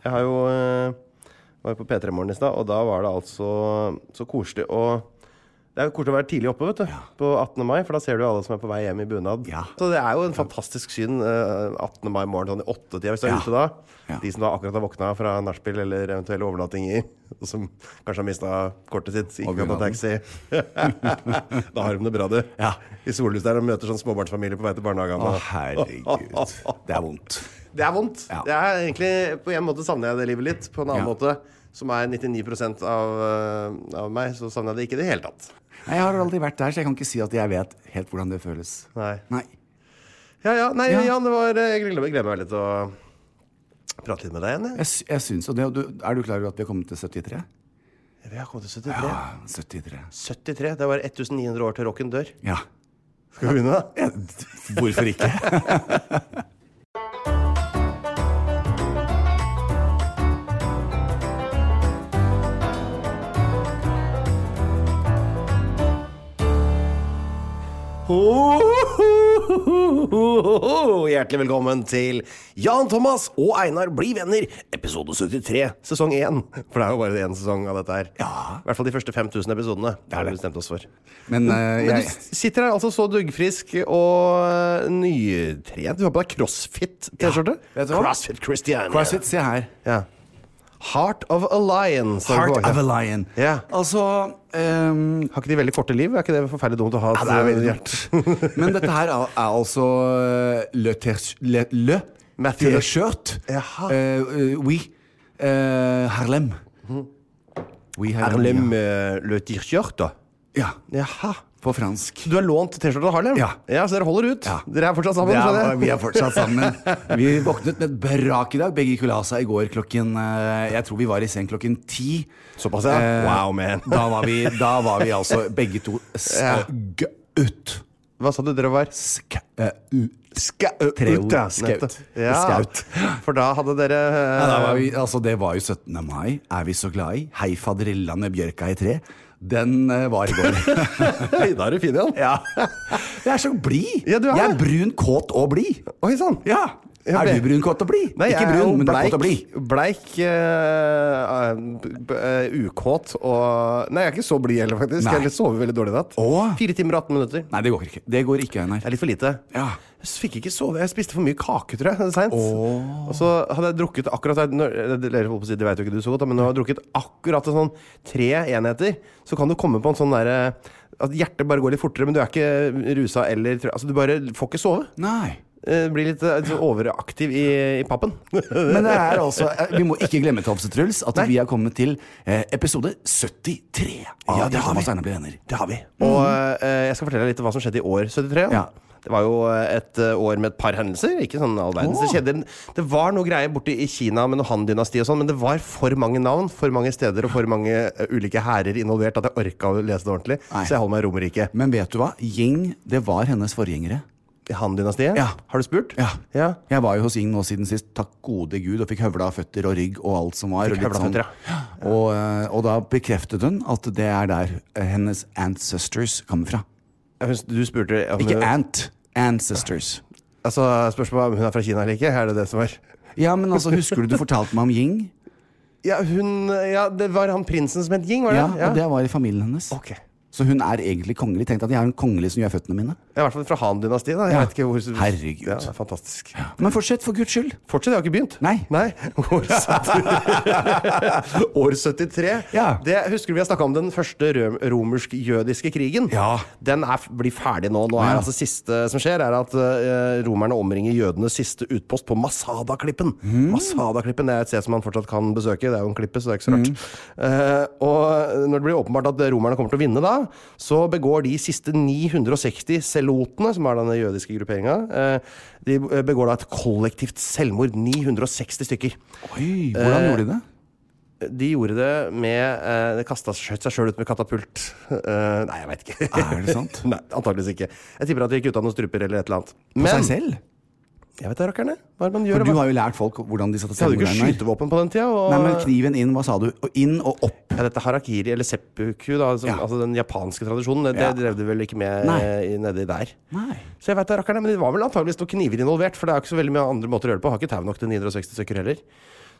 Jeg har jo var på P3 Morgen I sted, og da var det altså så koselig. Og det jo koselig å være tidlig oppe, vet du, på 18. mai, for da ser du alle som på vei hjem I bunad. Ja. Så det jo en fantastisk syn 18. mai morgen, sånn I 8-tida, hvis du ute da. Ja. De som da akkurat har våkna fra nachspiel eller eventuelle overnattinger, og som kanskje har mistet kortet sitt, ikke kan ta taxi. Da har de det bra, du. Ja. I Solhus der, og møter sånn småbarnsfamilie på vei til barnehagen. Å, herregud. Det vondt. Det vondt. Ja. Det egentlig, på en måte savner jeg det livet litt, på en annen måte, som 99% av meg, så savner jeg det ikke I det hele tatt. Nei, jeg har aldri vært der, så jeg kan ikke si at jeg vet helt hvordan det føles. Nei. Ja. Nei, Jan, det var, jeg gleder meg litt å prate litt med deg igjen. Jeg synes, og du klar over at vi har kommet til 73? Vi har kommet til 73. Ja, 73. 73, det var 1900 år til rocken dør. Ja. Skal vi begynne da? Ja, hvorfor ikke? Hjertelig velkommen til Jan Thomas og Einar blir venner, episode 73, sesong 1. For det jo bare en sesong av dette her. Ja. I hvert fall de første 5000 episodene. Det har vi bestemt oss for. Men du sitter her altså så duggfrisk og nytrent. Du har på deg CrossFit-t-skjorte. Vet du hva? CrossFit Christian. CrossFit, se her. Ja. Heart of a Lion. Heart of a Lion. Ja. Altså har ikke de veldig korte liv? Ikke det forferdelig dumt å ha det veldig dumt. Men dette her altså Le T-shirt. Oui. Harlem. Oui, Harlem Le T-shirt da. Ja. Jaha. På fransk. Du har lånt T-skjorte av Harlem? Ja. Så dere holder ut? Ja. Dere fortsatt sammen? Vi fortsatt sammen. Vi våknet med et brak I dag. Begge kulasa I går klokken jeg tror vi var I seng klokken 10. Såpass, ja? Wow, man. Da var vi altså begge to ut. Hva sa du dere var? Skaut. Skaut. For da hadde dere da var vi, altså det var jo 17. mai. Vi så glad I? Hei faderilla med bjørka I tre. Den var I går. Da du fin igjen. Ja. Jeg så blid. Ja, jeg bred, kåt og blid. Oi, sånn. Ja. Du brun, kåt og blid? Nei, ikke brun, men kåt og blid. Bleik, ukåt og... Nei, jeg ikke så blid heller, faktisk. Jeg sover veldig dårlig natt. 4 timer og 18 minutter. Nei, det går ikke. Det går ikke, Einar. Det litt for lite. Ja. Jeg fikk ikke sove. Jeg spiste for mye kake, tror jeg. Sent. Og så hadde jeg drukket akkurat... Dere holdt på å si, det vet jo ikke du så godt, men når du har drukket akkurat sånn 3 enheter, så kan du komme på en sånn der... At hjertet bare går litt fortere, men du ikke rusa eller... Altså, du bare får ikke sove. Nei. Blir litt overaktiv I pappen. Men det altså vi må ikke glemme Topse Truls at vi har kommet til episode 73 Ja, det har vi. Det har vi. Og jeg skal fortelle litt hva som skjedde I år 73. Ja. Det var jo et år med et par hendelser. Ikke sånn all verdens. Det var noe greier borte I Kina med noe Han-dynasti og sånn, men det var for mange navn, for mange steder og for mange ulike hærer involvert at jeg orket å lese det ordentlig. Så jeg holder meg I Romerike. Men vet du hva? Ying, det var hennes forgjengere. Han-dynastiet? Ja. Har du spurt? Ja. Jeg var jo hos Ying nå siden sist, takk gode Gud, og fikk høvla føtter og rygg og alt som var. Fikk høvla føtter, og da bekreftet hun at det der hennes ancestors kommer fra. Du spurte Ikke ancestors. Altså, spørsmålet om hun fra Kina eller ikke, det det som var? Ja, men altså, husker du fortalte meg om Ying? Ja, det var han prinsen som het Ying, var det? Ja, og det var I familien hennes. Ok. Så hun egentlig kongelig. Tenk at jeg en kongelig som gjør føttene mine. I hvert fall fra Han-dynastiet da. Jeg vet ikke hvor... Herregud. Ja, det fantastisk. Ja. Men fortsett for Guds skyld. Fortsett, jeg har ikke begynt. Nei. År 73. Ja. Det husker du vi har snakket om den første romersk-jødiske krigen. Ja. Den blir ferdig nå. Nå altså siste som skjer at romerne omringer jødenes siste utpost på Masada-klippen. Masada-klippen et sted som man fortsatt kan besøke. Det jo en klippe, så det ikke så rart. Og når det blir åpenbart at romerne kommer til å vinne da, så begår de siste 960 selotene, som denne jødiske grupperingen, de begår da et kollektivt selvmord, 960 stykker. Oi, hvordan gjorde de det? De gjorde det med det skjøt seg selv ut med katapult. Nei, jeg vet ikke. Det sant? Nei, antageligvis ikke. Jeg tipper at de gikk ut av noen struper eller et eller annet. På seg selv? Jeg vet det, rakkerne. Hva man gjør? For du har jo lært folk hvordan de satte selvmord. Jeg hadde ikke skytevåpen på den tiden. Nei, men kniven inn, hva sa du? Inn og opp. Ja, dette harakiri, eller seppuku, da, altså den japanske tradisjonen, det drev de vel ikke med nedi der. Nei. Så jeg vet det, rakkerne, men det var vel antageligvis noen kniver involvert, for det jo ikke så veldig mye andre måter å gjøre det på. Har ikke tau nok til 960 stykker heller.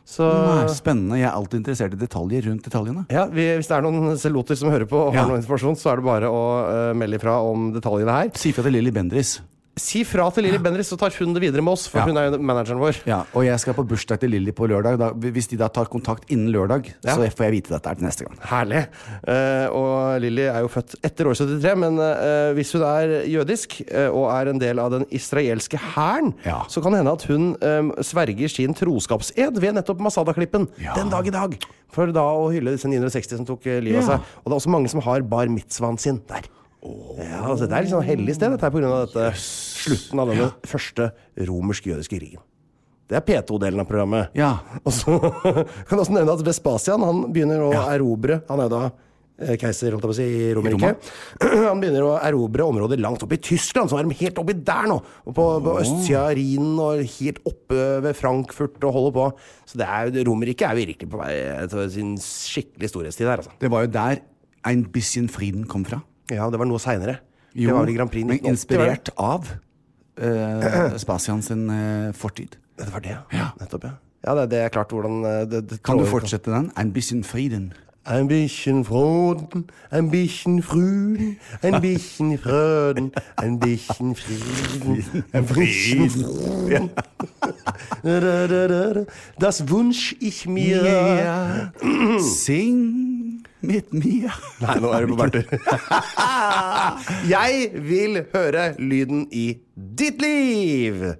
Så Spennende. Jeg er alltid interessert i detaljer rundt detaljene. ja, hvis det er noen seloter som hører på og har Ja. noe informasjon, så er det bare å melde ifra om detaljene her. Si fra til Lilly Bendriss. Si fra til Lilly Bendriss, så tar hun det videre med oss, for Ja. hun er jo manageren vår. Ja, og jeg skal på bursdag til Lilly på lørdag. Hvis de da tar kontakt innen lørdag, Ja. så får jeg vite dette her til neste gang. Herlig. Og Lilly er jo født etter år 73, men hvis hun er jødisk og er en del av den israelske hæren, Ja. så kan det hende at hun sverger sin troskapsed ved nettopp Masada-klippen Ja. den dag i dag. For da å hylle disse 960 som tok livet av Ja. seg. Og det er også mange som har bar mitzvaen sin der. Ja, altså, det er litt sånn hellig sted, dette her, på grunn av dette slutten av denne første romersk-jødiske krigen. Det er P2-delen av programmet. Ja. Og så kan jeg også nevne at Vespasian, han begynner å erobre. Han er jo da keiser, holdt jeg på å si, i Romerriket. Han begynner å erobre områder langt opp i Tyskland, så er de helt oppi der nå. Og på østsida av Rhinen og helt oppe ved Frankfurt og holder på. Så det er jo, Romerriket er virkelig på vei til sin skikkelig storhetstid der, altså. Det var jo der Ein bisschen Frieden kom fra. Ja, det var noe senere. Jo, Det var vel i Grand Prix men 1980, var det? inspirert av Spasian sin fortid. Det var det, Ja. Nettopp, ja. Ja, det er klart hvordan det Kan du fortsette den? Ein bisschen Frieden. Ein bisschen Froden, ein bisschen Früden, ein bisschen Fröden, ein bisschen Frieden, ein bisschen Früden. Das wünsch ich mir. Ja. Sing mit mir. Nei, nå er det på Bertur. Jeg vil høre lyden i ditt liv.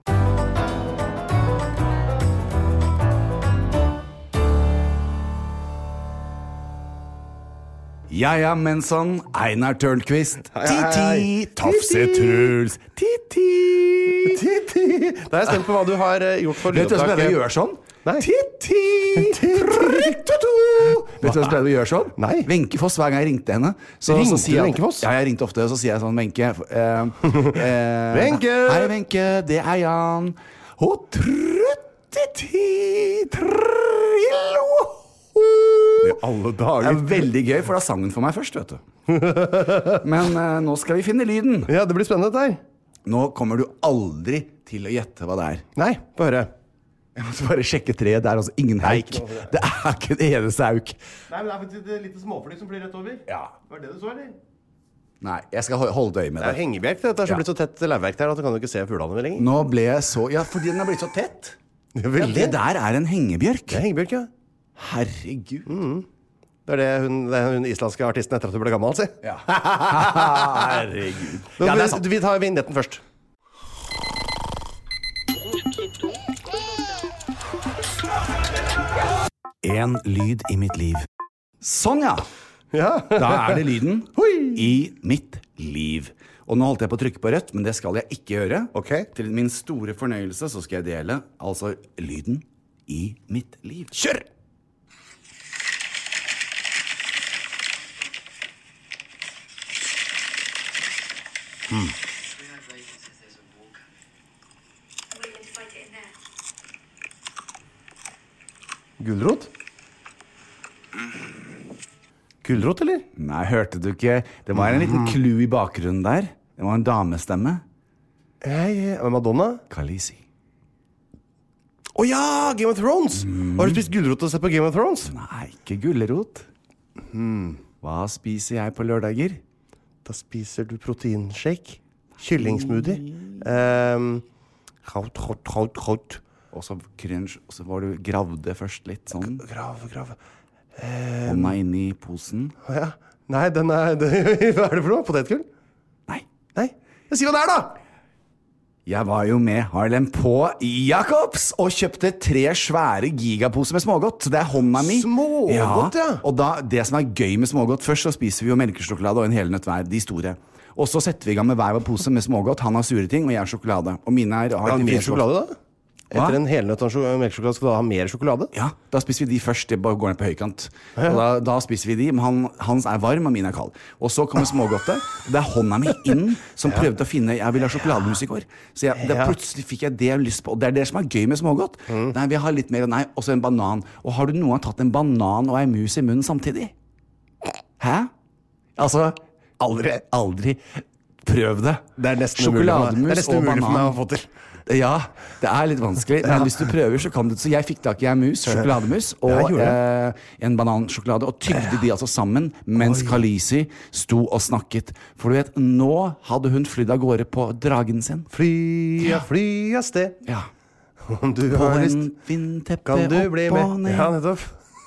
Ja, Mensson, Einar Tørnquist, Hei, hei, hei. Titi, Tafse Truls, Titi. Da er jeg spent på hva du har gjort for Vet du hva som pleide å lydopptaket. gjøre sånn? Nei. Titi, Triktutu. Vet du hva som pleide å gjøre sånn? Nei. Wenche Foss, hver gang jeg ringte henne så Ringte sier jeg du at- Wenche Foss? Ja, jeg ringte ofte, og så sier jeg sånn, Wenche Wenche! Hei, Wenche, det er Jan. Og truttiti, trillo. I alle Det dager. er veldig gøy, for da sang hun for meg først, vet du. Men nå skal vi finne lyden. Ja, det blir spennende dette her. Nå kommer du aldri til å gjette hva det er. Nei, få høre. Jeg måtte bare sjekke treet. Det er altså ingen Nei, hauk. ikke noe for det. Det er ikke det eneste hauk. Nei, men det er faktisk et lite småfly som flyr rett over. Ja. Var det det du så, eller? Nei, jeg skal holde et øye med Det er det. hengebjerk, det. Dette er så Ja. blitt så tett lauvverk der at du kan jo ikke se fuglene lenger. Nå ble jeg så Ja, fordi den har blitt så tett. Ja, Ja, veldig. det der er en hengebjørk. Det er hengebjørk, ja. Herregud. Det er hun islandske artisten etter at du ble gammel, si. Ja. Herregud. Ja, det er sant. Vi tar vignetten først. En lyd i mitt liv. Sånn, ja. Ja. Da er det lyden Hoi. i mitt liv. Og nå holdt jeg på å trykke på rødt, men det skal jeg ikke gjøre. Ok. Til min store fornøyelse så skal jeg dele altså lyden i mitt liv. Kjør! Gulrot? Gulrot, eller? Nei, hørte du ikke? Det var en liten clue i bakgrunnen der. Det var en damestemme. Madonna? Khaleesi. Å ja! Game of Thrones! Har du spist gulrot og sett på Game of Thrones? Nei, ikke gulrot. Hva spiser jeg på lørdager? Da spiser du proteinshake. Kyllingsmoothie. Kraut. Og så crunch, og så var du gravde først litt sånn. Grave. Hånda inni posen. Å ja. Nei, hva er det for noe? Potetgull? Nei. Nei. Si hva det er, da! Jeg var jo med Harlem på Jacobs og kjøpte 3 svære gigaposer med smågodt. Det er hånda mi. Smågodt, ja. Og da, det som er gøy med smågodt, først så spiser vi jo melkesjokolade og en helnøtt hver, de store. Og så setter vi i gang med hver vår pose med smågodt. Han har sure ting, og jeg har sjokolade. Og mine har Har ikke mer fire sjokolade, da? Hva? Etter en helnøtt og melkesjokolade skal du ha mer sjokolade? Ja, da spiser vi de først. Det bare går ned på høykant. Og da spiser vi de, men hans er varm, og min er kald. Og så kommer smågodtet. Det er hånda mi inn som prøvde å finne Jeg ville ha sjokolademus i går. Så plutselig fikk jeg det jeg har lyst på. Og det er det som er gøy med smågodt. Nei, vi har litt mer, nei, også en banan. Og har du noen gang tatt en banan og ei mus i munnen samtidig? Hæ? Altså, aldri prøv det. Det er nesten umulig for meg. Sjokolademus Det er nesten og umulig for meg banan. å få til. Ja, det litt vanskelig. Men hvis du prøver, så kan du. Så jeg fikk tak i en mus, sjokolademus, og en banansjokolade, og tygde de altså sammen, mens Khaleesi sto og snakket. For du vet, nå hadde hun flydd av gårde på dragen sin. Fly av sted. Ja. Om du På har lyst, en vindteppe kan du opp bli og med. ned. Ja, nettopp.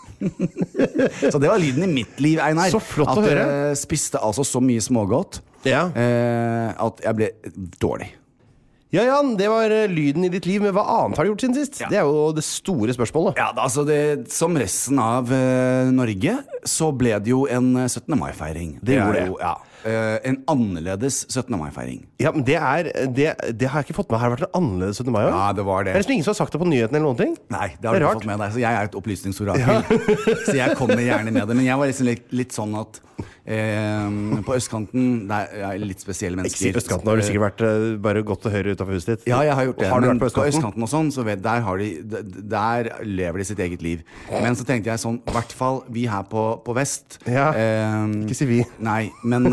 Så det var lyden i mitt liv, Einar. Så flott å at høre. jeg spiste altså så mye smågodt at jeg ble dårlig. Ja, Jan, det var lyden i ditt liv, men hva annet har du gjort siden sist? Det jo det store spørsmålet. Ja, altså som resten av Norge, så ble det jo en 17. mai-feiring. Det gjorde det. Jo, ja, en annerledes 17. mai-feiring. Ja, men det har jeg ikke fått med. Har det vært en annerledes 17. mai? Ja, det var det. Det liksom ingen som har sagt det på nyhetene eller noen ting? Nei, det har du ikke fått med deg. Så jeg et opplysningsorakel. Så jeg kommer gjerne med det. Men jeg var liksom litt sånn at på østkanten det litt spesielle mennesker. Ikke østkanten har du sikkert vært bare godt og høre utenfor huset ditt. Ja, jeg har gjort det. Har du men vært på østkanten og sånn, så der lever de sitt eget liv. Men så tenkte jeg sånn, i hvert fall vi her på vest. Ja, ikke si vi. Nei, men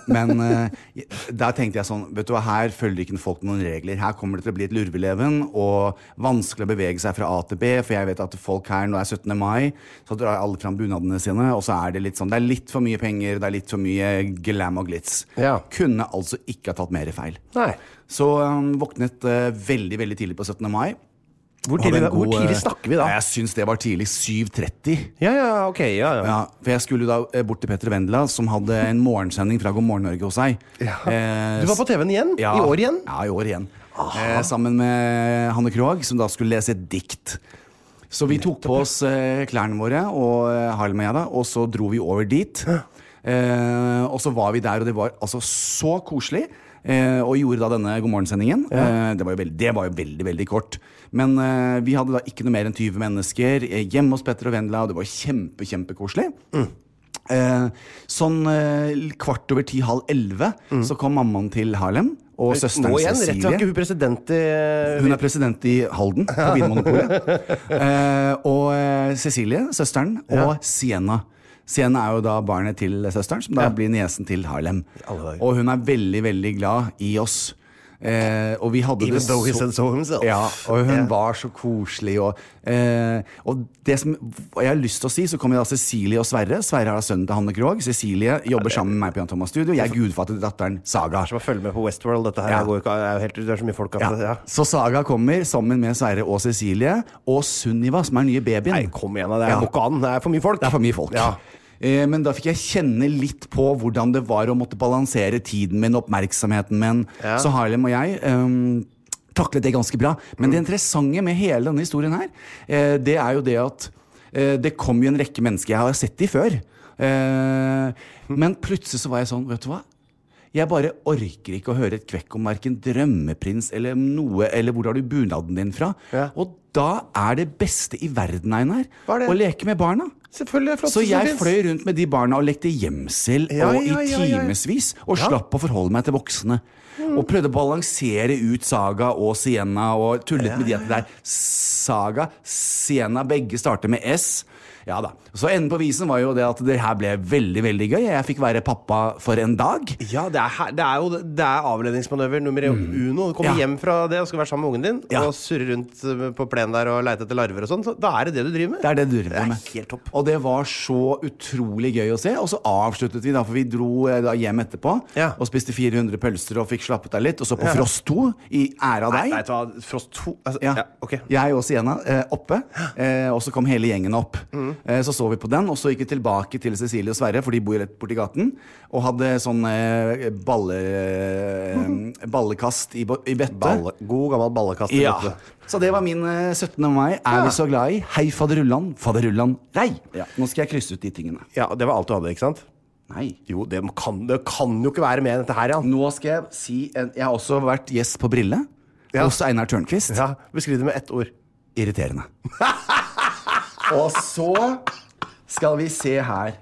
der tenkte jeg sånn, vet du hva, her følger ikke folk noen regler. Her kommer det til å bli et lurveleven og vanskelig å bevege seg fra A til B, for jeg vet at folk her, nå 17. mai, så drar alle fram bunadene sine, og så det litt sånn, det litt for mye penger, det litt for mye glam og glitz. Ja. Kunne altså ikke ha tatt mer feil. Nei. Så våknet veldig, veldig tidlig på 17. mai. Hvor tidlig snakker vi da? Jeg synes det var tidlig, 7:30. Ja, ok, ja. Ja, for jeg skulle da bort til Petter Vendela, som hadde en morgensending fra God morgen Norge hos seg. Ja. Du var på TV-en igjen? Ja, I år igjen? Ja, i år igjen. Sammen med Hanne Krogh, som da skulle lese et dikt. Så vi tok på oss klærne våre, og Harlem og jeg da, og så dro vi over dit. Og så var vi der, og det var altså så koselig. Og gjorde da denne godmorgensendingen. Det var jo veldig, veldig kort. Men vi hadde da ikke noe mer enn 20 mennesker hjemme hos Petter og Vendela, og det var kjempekoselig. Sånn 10:15, halv 11 så kom mammaen til Harlem og søsteren Nå igjen, Cecilie. rett og slett, hun president i... Hun president i Halden på Vinmonopolet. Og Cecilie, søsteren, og Sienna. Sienna jo da barnet til søsteren, som da blir niesen til Harlem. Og hun veldig, veldig glad i oss. Og vi hadde Even though he said so himself. Ja, og hun var så koselig. Og det som jeg har lyst til å si, så kommer da Cecilie og Sverre. Sverre har sønnen til Hanne Krogh. Cecilie jobber sammen med meg på Jan Thomas Studio. Jeg gudfatter datteren Saga. Som å følge med på Westworld. Dette her går ikke, det så mye folk at det, Så Saga kommer sammen med Sverre og Cecilie og Sunniva, som nye babyen. Nei, kom igjen, det går ikke an. Det for mye folk. Det for mye folk. Ja. Men da fikk jeg kjenne litt på hvordan det var å måtte balansere tiden min, oppmerksomheten min. Så Harlem og jeg taklet det ganske bra. Men det interessante med hele denne historien her, det jo det at det kom jo en rekke mennesker. Jeg har sett de før. Men plutselig så var jeg sånn, vet du hva? Jeg bare orker ikke å høre et kvekk om hverken drømmeprins eller noe, eller hvor har du bunaden din fra? Og da det beste i verden, Einar, å leke med barna. Selvfølgelig, flott. Så jeg fløy rundt med de barna og lekte gjemsel og i timesvis, og slapp å forholde meg til voksne. Og prøvde å balansere ut Saga og Sienna, og tullet med de at det Saga, Sienna, begge starter med S. Ja da. Så enden på visen var jo det at det her ble veldig, veldig gøy. Jeg fikk være pappa for en dag. Ja, det avledningsmanøver nummer uno. Du kommer hjem fra det og skal være sammen med ungen din, og surre rundt på plenen der og lete etter larver og sånn. Så da det du driver med. Det det du driver med. Helt topp. Og det var så utrolig gøy å se. Og så avsluttet vi da, for vi dro da hjem etterpå og spiste 400 pølser og fikk slappet deg litt. Og så på Frost 2 i ære av deg. Nei, vet du hva? Frost 2? Altså, okay. Jeg og Sienna oppe, og så kom hele gjengen opp. Så vi på den, og så gikk vi tilbake til Cecilie og Sverre, for de bor rett borti gaten, og hadde sånn ballekast i bøtte. God gammel ballekast i bøtte. Så det var min 17. mai. Vi så glad i? Hei, faderullan, rei! Nå skal jeg krysse ut de tingene. Ja, det var alt du hadde, ikke sant? Nei. Jo, det kan jo ikke være mer enn dette her, Jan. Nå skal jeg si, jeg har også vært gjest på Brille, hos Einar Tørnquist. Ja, beskriv det med ett ord. Irriterende. Og så skal vi se her.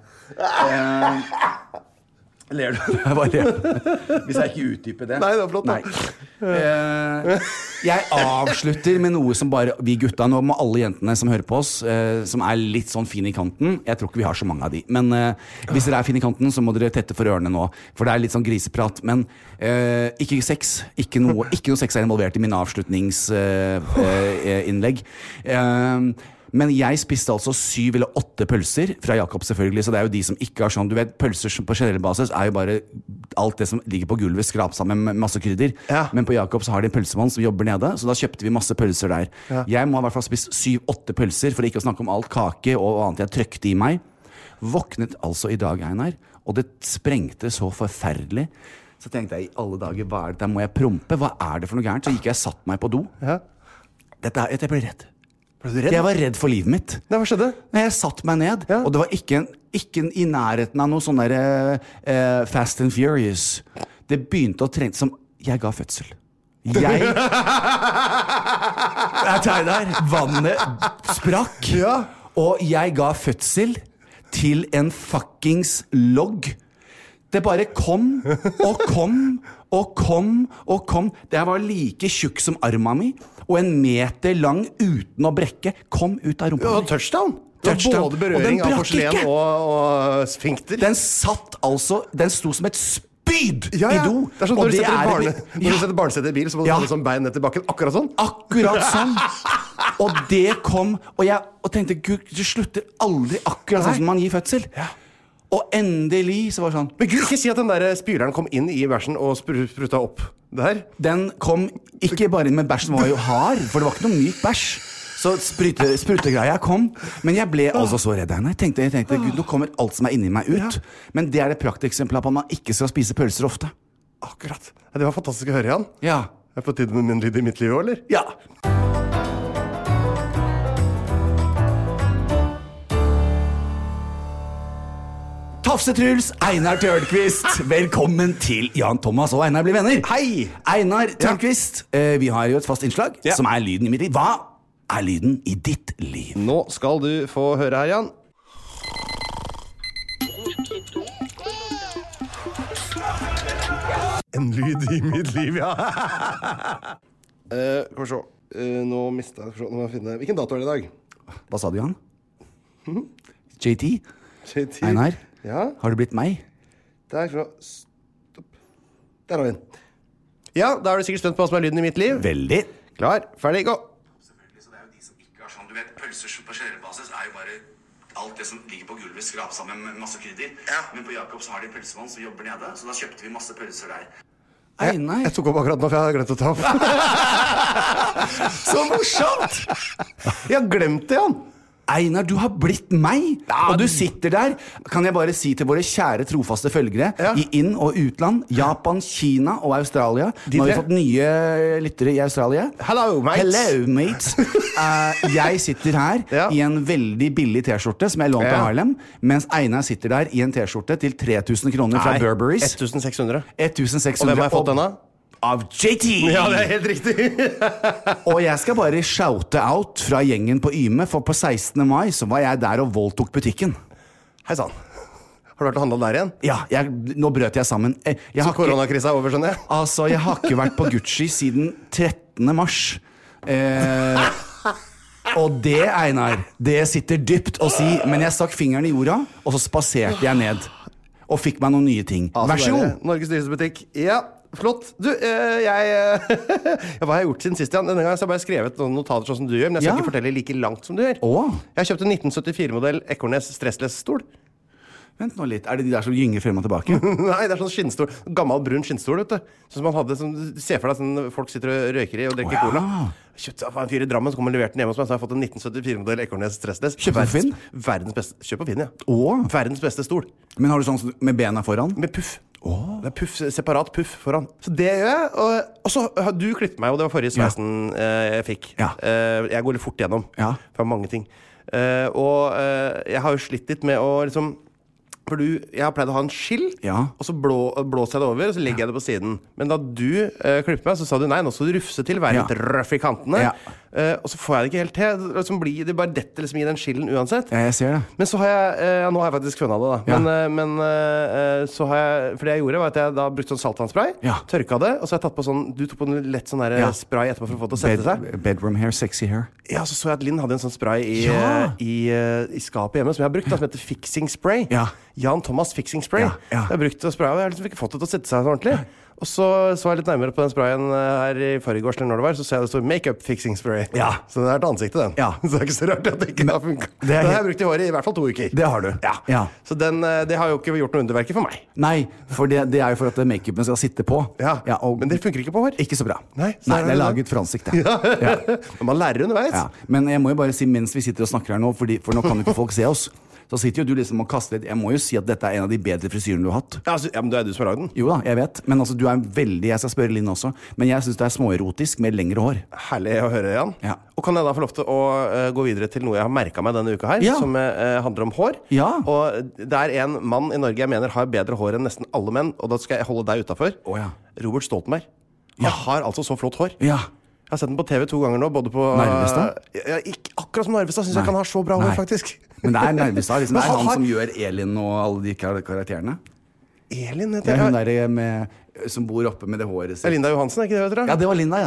Ler du? Jeg bare ler. Hvis jeg ikke utdyper det. Nei, det var flott da. Nei. Jeg avslutter med noe som bare vi gutta, nå må alle jentene som hører på oss, som litt sånn fin i kanten. Jeg tror ikke vi har så mange av de. Men hvis dere fin i kanten, så må dere tette for ørene nå. For det litt sånn griseprat. Men ikke sex. Ikke noe sex involvert i min avslutningsinnlegg. Men jeg spiste altså 7 eller 8 pølser fra Jakob selvfølgelig, så det jo de som ikke har sånn, du vet, pølser på generell basis jo bare alt det som ligger på gulvet skrap sammen med masse krydder. Men på Jakob så har de en pølsemann som jobber nede, så da kjøpte vi masse pølser der. Jeg må i hvert fall spist 7-8 pølser, for ikke å snakke om alt kake og annet jeg trøkte i meg. Våknet altså i dag, Einar, og det sprengte så forferdelig. Så tenkte jeg, i alle dager, hva det der må jeg prompe? Hva det for noe gærent? Så gikk jeg satt meg på do. Jeg ble redd. Jeg var redd for livet mitt. Hva skjedde? Jeg satt meg ned, og det var ikke i nærheten av noe sånn der Fast and Furious. Det begynte å trenge som jeg ga fødsel. Jeg tar der. Vannet sprakk, og jeg ga fødsel til en fuckings logg. Det bare kom og kom og kom og kom. Det var like tjukk som armen min, og 1 meter lang uten å brekke, kom ut av rumpa. Touchdown! Både berøring av porselen og sfinkter. Den satt altså, den sto som et spyd i do. Det sånn når du setter barnesett i bil, så må du ha det sånn bein ned til bakken. Akkurat sånn. Akkurat sånn. Og det kom, og jeg tenkte, Gud, det slutter aldri akkurat sånn som man gir fødsel. Og endelig så var det sånn. Men Gud, ikke si at den der spyleren kom inn i bæsjen og spruta opp der. Den kom ikke bare inn med bæsjen, var jo hard, for det var ikke noe myk bæsj. Så sprutegreia kom. Men jeg ble altså så redd. Jeg tenkte, Gud, nå kommer alt som inni meg ut. Men det det prakteksempelet på at man ikke skal spise pølser ofte. Akkurat. Det var fantastisk å høre, Jan. Ja. På tiden med min lyd i mitt liv, eller? Ja. Tafsetruls, Einar Tørnquist. Velkommen til Jan Thomas og Einar blir venner. Hei! Einar Tørnquist, vi har jo et fast innslag som lyden i mitt liv. Hva lyden i ditt liv? Nå skal du få høre her, Jan. En lyd i mitt liv, ja. Skal vi se. Nå mistet jeg. Nå må jeg finne. Hvilken dato det i dag? Hva sa du, Jan? JT? Einar? Ja? Har det blitt meg? Stopp. Der har vi den. Ja, da du sikkert spent på hva som lyden i mitt liv. Veldig. Klar, ferdig, gå. Selvfølgelig, så det jo de som ikke har sånn, du vet, pølser på generell basis jo bare alt det som ligger på gulvet skrap sammen med masse krydder. Men på Jakob så har de en pølsemann som jobber nede, så da kjøpte vi masse pølser der. Einar. Jeg tok opp akkurat nå, for jeg hadde glemt å ta opp. Så morsomt! Jeg har glemt det, Jan. Einar, du har blitt meg, og du sitter der. Kan jeg bare si til våre kjære trofaste følgere i inn- og utland, Japan, Kina og Australia. Nå har vi fått nye lyttere i Australia. Hello, mates. Hello, mates. Jeg sitter her i en veldig billig t-skjorte som jeg lånte av Harlem, mens Einar sitter der i en t-skjorte til 3000 kroner fra Burberrys. 1600. 1600. Og hvem har jeg fått denne? Av JT! Ja, det helt riktig. Og jeg skal bare shoute out fra gjengen på Yme, for på 16. mai så var jeg der og voldtok butikken. Hei sann. Har du vært og handlet der igjen? Ja, nå brøt jeg sammen. Så koronakrisa er over, skjønner jeg? Altså, jeg har ikke vært på Gucci siden 13. mars. Og det, Einar, det sitter dypt å si, men jeg stakk fingeren i jorda, og så spaserte jeg ned. Og fikk meg noen nye ting. Vær så god. Norges dyreste butikk. Ja. Flott. Du, hva har jeg gjort siden sist, Jan? Denne gangen så har jeg bare skrevet noen notater sånn som du gjør, men jeg skal ikke fortelle like langt som du gjør. Jeg har kjøpt en 1974-modell Ekornes stressless-stol. Vent nå litt, det de der som gynger frem og tilbake? Nei, det sånn skinnstol. Gammel brun skinnstol, vet du. Sånn som man hadde, se for deg sånn folk sitter og røyker i og drikker cola. Kjøpte av en fyr i Drammen, så kom og leverte den hjemme hos meg, så har jeg fått en 1974-modell Ekornes stressless. Kjøp på Finn? Verdens beste. Kjøp på Finn, ja. Verdens beste stol. Men har du sånn med bena foran? Med puff. Det puff, separat puff foran. Så det gjør jeg. Og så har du klippet meg, og det var forrige sveisen jeg fikk. Jeg går litt fort gjennom fra mange ting. Og jeg har jo slitt litt med å liksom, for jeg har pleid å ha en skill, og så blåser jeg det over, og så legger jeg det på siden. Men da du klippet meg, så sa du nei, nå skal du rufse til, være litt røff i kantene. Og så får jeg det ikke helt til. Det bare detter liksom i den skillen uansett. Ja, jeg ser det. Men så har jeg nå har jeg faktisk funnet det, da. Men så har jeg for det jeg gjorde, var at jeg da brukte sånn saltvannsspray, tørka det, og så har jeg tatt på sånn du tok på en lett sånn der spray etterpå for å få det til å sette seg. Bedroom hair, sexy hair. Ja, så jeg at Linn hadde en sånn spray i skapet hjemme som jeg har brukt, da, som heter Fixing Spray. Jan Thomas Fixing Spray. Jeg har brukt det og sprayet, og jeg har liksom ikke fått det til å sette seg så ordentlig. Og så jeg litt nærmere på den sprayen her i forrige eller når det var, så ser jeg det står Makeup Fixing Spray. Så det er til ansiktet, den. Så det er ikke så rart at det ikke har funket. Den har jeg brukt i håret i hvert fall 2 uker. Det har du. Så det har jo ikke gjort noe underverker for meg. Nei, for det er jo for at makeupen skal sitte på. Men det funker ikke på hår. Ikke så bra. Nei, det er laget for ansiktet. Men man lærer underveis. Men jeg må jo bare si, mens vi sitter og snakker her nå, for nå kan jo ikke folk se oss, så sitter jo du liksom og kaster litt. Jeg må jo si at dette er en av de bedre frisyrene du har hatt. Men det er du som har lagd den. Jo da, jeg vet. Men altså, du er veldig, jeg skal spørre Linn også, men jeg synes det er småerotisk med lengre hår. Herlig å høre, Jan. Og kan jeg da få lov til å gå videre til noe jeg har merket meg denne uka her, som handler om hår. Og det er en mann i Norge jeg mener har bedre hår enn nesten alle menn, og da skal jeg holde deg utenfor. Robert Stoltenberg. Han har altså så flott hår. Jeg har sett den på TV 2 ganger nå, både på Narvestad? Ikke akkurat som Narvestad, synes jeg kan ha så bra hår, faktisk. Men det er Narvestad, liksom. Det er han som gjør Elin og alle de karakterene. Elin heter det? Hun der som bor oppe med det håret sitt. Linda Johansen, ikke det, vet dere? Ja, det var Linda,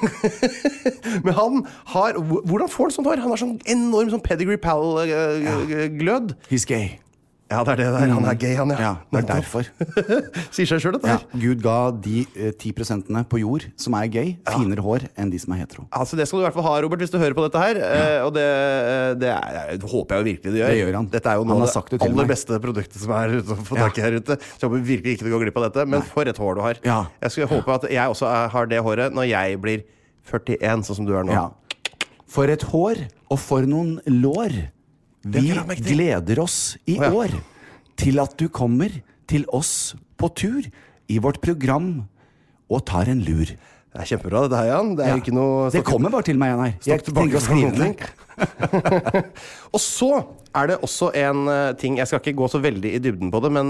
Men han har, hvordan får han sånt hår? Han har sånn enorm sånn pedigree pal-glød. He's gay. Ja, det er det der. Han er gay, han, det er derfor. Sier seg selv dette her. Gud ga de 10% på jord som er gay, finere hår enn de som er hetero. Altså, det skal du i hvert fall ha, Robert, hvis du hører på dette her. Og det håper jeg jo virkelig du gjør. Det gjør han. Dette er jo noe av det aller beste produktet som er ute å få tak i her ute. Så jeg håper virkelig ikke du går glipp av dette. Men for et hår du har. Jeg skal håpe at jeg også har det håret når jeg blir 41, sånn som du er nå. For et hår, og for noen lår. Vi gleder oss i år til at du kommer til oss på tur i vårt program og tar en lur. Det er kjempebra dette her, Jan. Det er ikke noe... Det kommer bare til meg, Jan her. Jeg tenker å skrive det. Og så er det også en ting, jeg skal ikke gå så veldig i dybden på det, men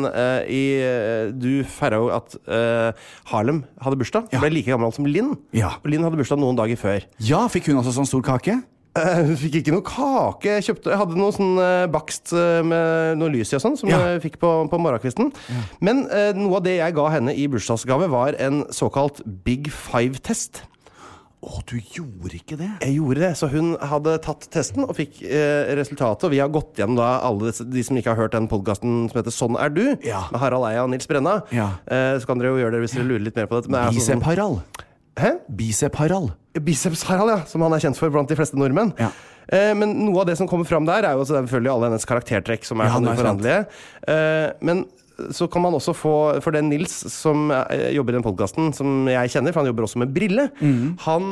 du feiret jo at Harlem hadde bursdag. Ble like gammel som Linn. Og Linn hadde bursdag noen dager før. Ja, fikk hun også sånn stor kake? Hun fikk ikke noe kake. Jeg hadde noe sånn bakst med noe lys i og sånn, som jeg fikk på morgenkvisten. Men noe av det jeg ga henne i bursdagsgave var en såkalt Big Five-test. Du gjorde ikke det? Jeg gjorde det, så hun hadde tatt testen og fikk resultatet, og vi har gått gjennom da alle de som ikke har hørt den podcasten som heter Sånn er du, med Harald Eia og Nils Brenna. Så kan dere jo gjøre det hvis dere lurer litt mer på dette. Bicep Harald. Bicep Harald. Biceps Harald, som han er kjent for blant de fleste nordmenn. Men noe av det som kommer fram der er jo selvfølgelig alle hennes karaktertrekk som er uforanderlige. Men så kan man også få, for det Nils som jobber i den podcasten som jeg kjenner, for han jobber også med Brille, han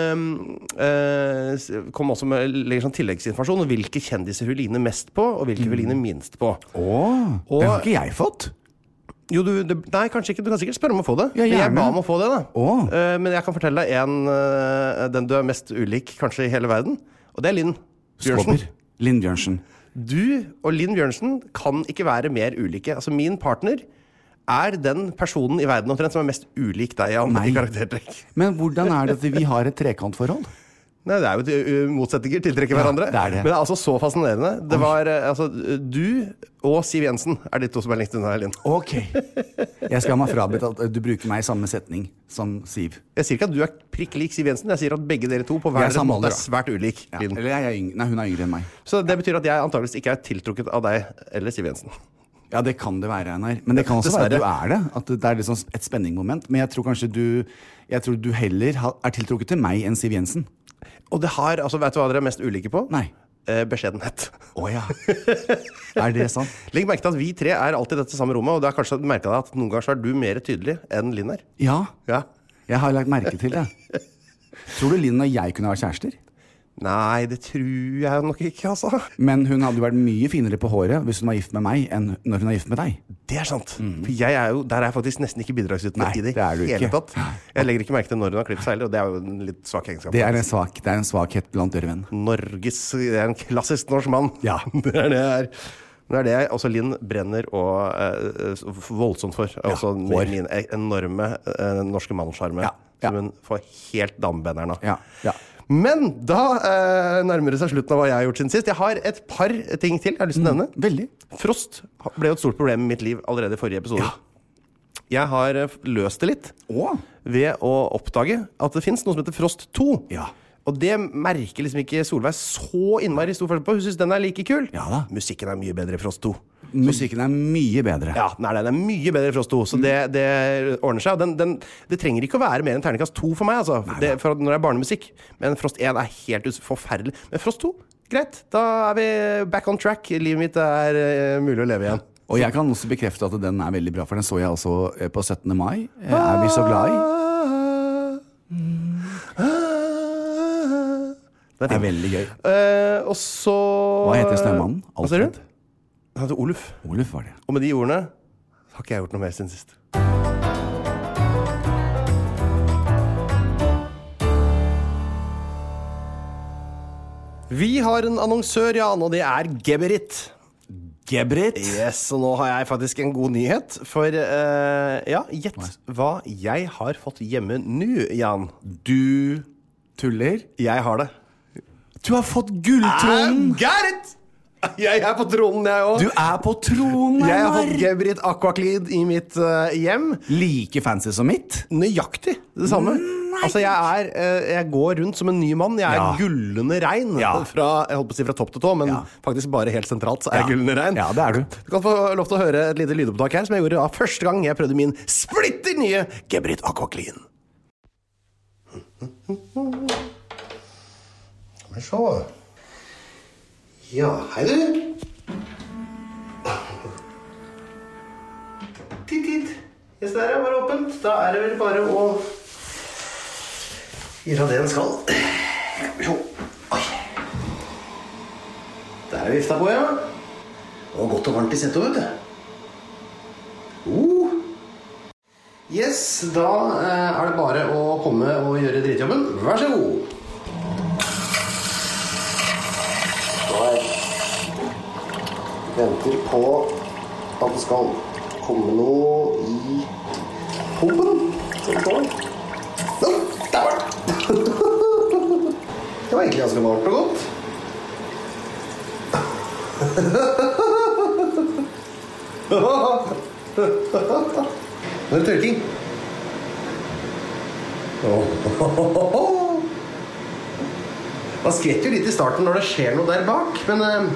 kom også med legger sånn tilleggsinformasjon om hvilke kjendiser hun ligner mest på, og hvilke hun ligner minst på. Det har ikke jeg fått. Jo, nei, kanskje ikke. Du kan sikkert spørre om å få det. Jeg ba om å få det, da. Men jeg kan fortelle deg den du er mest ulik kanskje i hele verden. Og det er Linn Bjørnsen. Linn Bjørnsen. Du og Linn Bjørnsen kan ikke være mer ulike. Altså, min partner er den personen i verden omtrent som er mest ulik deg i karaktertrekk. Men hvordan er det at vi har et trekantforhold? Nei, det er jo motsetninger tiltrekker hverandre. Det er det. Men det er altså så fascinerende. Det var, du og Siv Jensen er de to som er lengst unna, Linn. Ok. Jeg skal ha meg frabedt at du bruker meg i samme setning som Siv. Jeg sier ikke at du er prikk lik Siv Jensen. Jeg sier at begge dere to på hver deres måte er svært ulik, Linn. Eller hun er yngre enn meg. Så det betyr at jeg antageligvis ikke er tiltrukket av deg eller Siv Jensen. Ja, det kan det være, Einar. Men det kan også være at du er det. At det er liksom et spenningmoment. Men jeg tror kanskje du heller er tiltrukket til meg enn Siv Jensen. Og det har, altså, vet du hva dere er mest ulike på? Nei. Beskjedenhet. Ja. Er det sant? Legg merke til at vi tre er alltid i dette samme rommet, og du har kanskje merket deg at noen ganger så er du mer tydelig enn Linn er. Ja. Jeg har lagt merke til det. Tror du Linn og jeg kunne vært kjærester? Nei, det tror jeg nok ikke, altså. Men hun hadde vært mye finere på håret hvis hun var gift med meg enn når hun er gift med deg. Det er sant. For der er jeg faktisk nesten ikke bidragsytende i det hele tatt. Jeg legger ikke merke til når hun har klippet seg heller, og det er jo en litt svak egenskap. Det er en svakhet blant dere venn. Det er en klassisk norsk mann. Ja. Det er det jeg er. Det er det også Linn brenner og voldsomt for. Også min enorme norske mannskjarme, som hun får helt damebenderen av. Men da nærmer det seg slutten av hva jeg har gjort siden sist. Jeg har et par ting til jeg har lyst til å nevne. Veldig. Frost ble jo et stort problem i mitt liv allerede i forrige episode. Jeg har løst det litt ved å oppdage at det finnes noe som heter Frost 2. Ja. Og det merker liksom ikke Solveig så innmari stor forskjell på. Hun synes den er like kul. Ja da. Musikken er mye bedre i Frost 2. Musikken er mye bedre. Ja, den er mye bedre i Frost 2. Så det ordner seg. Det trenger ikke å være mer enn terningkast 2 for meg, altså. For når det er barnemusikk. Men Frost 1 er helt forferdelig. Men Frost 2, greit. Da er vi back on track. Livet mitt er mulig å leve igjen. Og jeg kan også bekrefte at den er veldig bra, for den så jeg også på 17. mai. Er vi så glad i? Det er veldig gøy. Og så... Hva heter snømannen? Hva ser du? Han heter Oluf. Oluf var det. Og med de ordene har ikke jeg gjort noe mer siden sist. Vi har en annonsør, Jan, og det er Geberit. Geberit? Yes, og nå har jeg faktisk en god nyhet. For, gjett hva jeg har fått hjemme nå, Jan. Du tuller? Jeg har det. Du har fått gulltronen! Got it! Jeg er på tronen, jeg også. Du er på tronen, Jeg har fått Geberit Aquaclean i mitt hjem. Like fancy som mitt? Nøyaktig det samme. Altså, jeg går rundt som en ny mann. Jeg er gullende rein fra, jeg holdt på å si fra topp til tå, men faktisk bare helt sentralt så er jeg gullende rein. Ja, det er du. Du kan få lov til å høre et lite lydopptak her som jeg gjorde første gang jeg prøvde min splitter nye Geberit Aquaclean. Skal vi se. Ja, hei du. Titt. Yes, der er bare åpent. Da er det vel bare å gjøre det en skal. Oi. Der er vifta på, ja. Det var godt og varmt i settet, vet du. Yes, da er det bare å komme og gjøre dritjobben. Vær så god. Venter på at det skal komme noe i pumpen. Der var det. Det var egentlig ganske varmt og godt. Nå er det tørking. Man skvetter jo litt i starten når det skjer noe der bak, men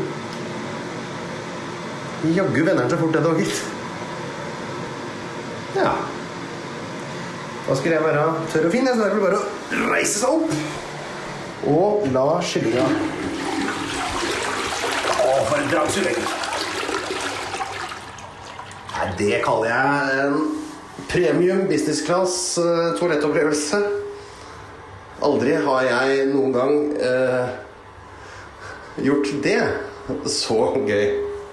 jaggu vender den så fort det da, gitt. Ja. Da skulle jeg være tørr og fin, så det er bare å reise seg opp og la skyllinga. For en dragsugling. Nei, det kaller jeg en premium business class toalettopplevelse. Aldri har jeg noen gang gjort det så gøy.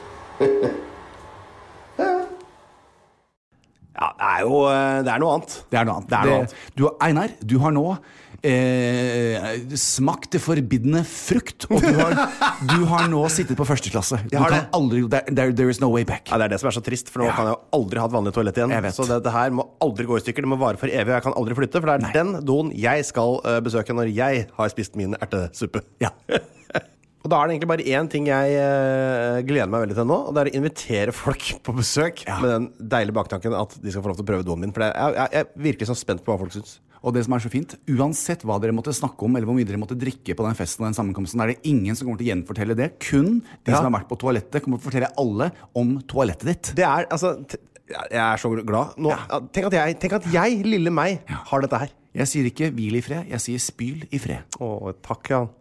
Ja, det er noe annet. Det er noe annet. Einar, du har nå smakt det forbidne frukt, og du har nå sittet på første klasse. Du kan aldri, there is no way back. Ja, det er det som er så trist, for nå kan jeg jo aldri ha et vanlig toalett igjen. Så dette her må aldri gå i stykker, det må vare for evig. Jeg kan aldri flytte, for det er den doen jeg skal besøke når jeg har spist min ertesuppe. Ja. Og da er det egentlig bare én ting jeg gleder meg veldig til nå, og det er å invitere folk på besøk med den deilige baktanken at de skal få lov til å prøve doen min. For jeg er virkelig så spent på hva folk synes. Og det som er så fint, uansett hva dere måtte snakke om, eller hvor mye dere måtte drikke på den festen og den sammenkomsten, er det ingen som kommer til å gjenfortelle det. Kun de som har vært på toalettet kommer til å fortelle alle om toalettet ditt. Det er, altså, jeg er så glad. Nå, tenk at jeg, lille meg, har dette her. Jeg sier ikke hvil i fred, jeg sier spyl i fred. Takk, Jan.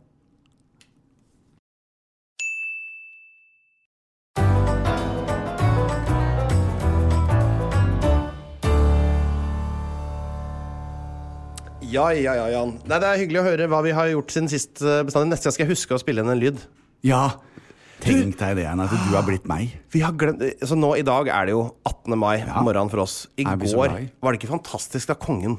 Ja, Jan. Nei, det er hyggelig å høre hva vi har gjort siden sist bestandig. Neste gang skal jeg huske å spille inn en lyd. Ja, tenk deg det, at du har blitt meg. Vi har glemt, så nå i dag er det jo 18. mai morgenen for oss. I går var det ikke fantastisk da kongen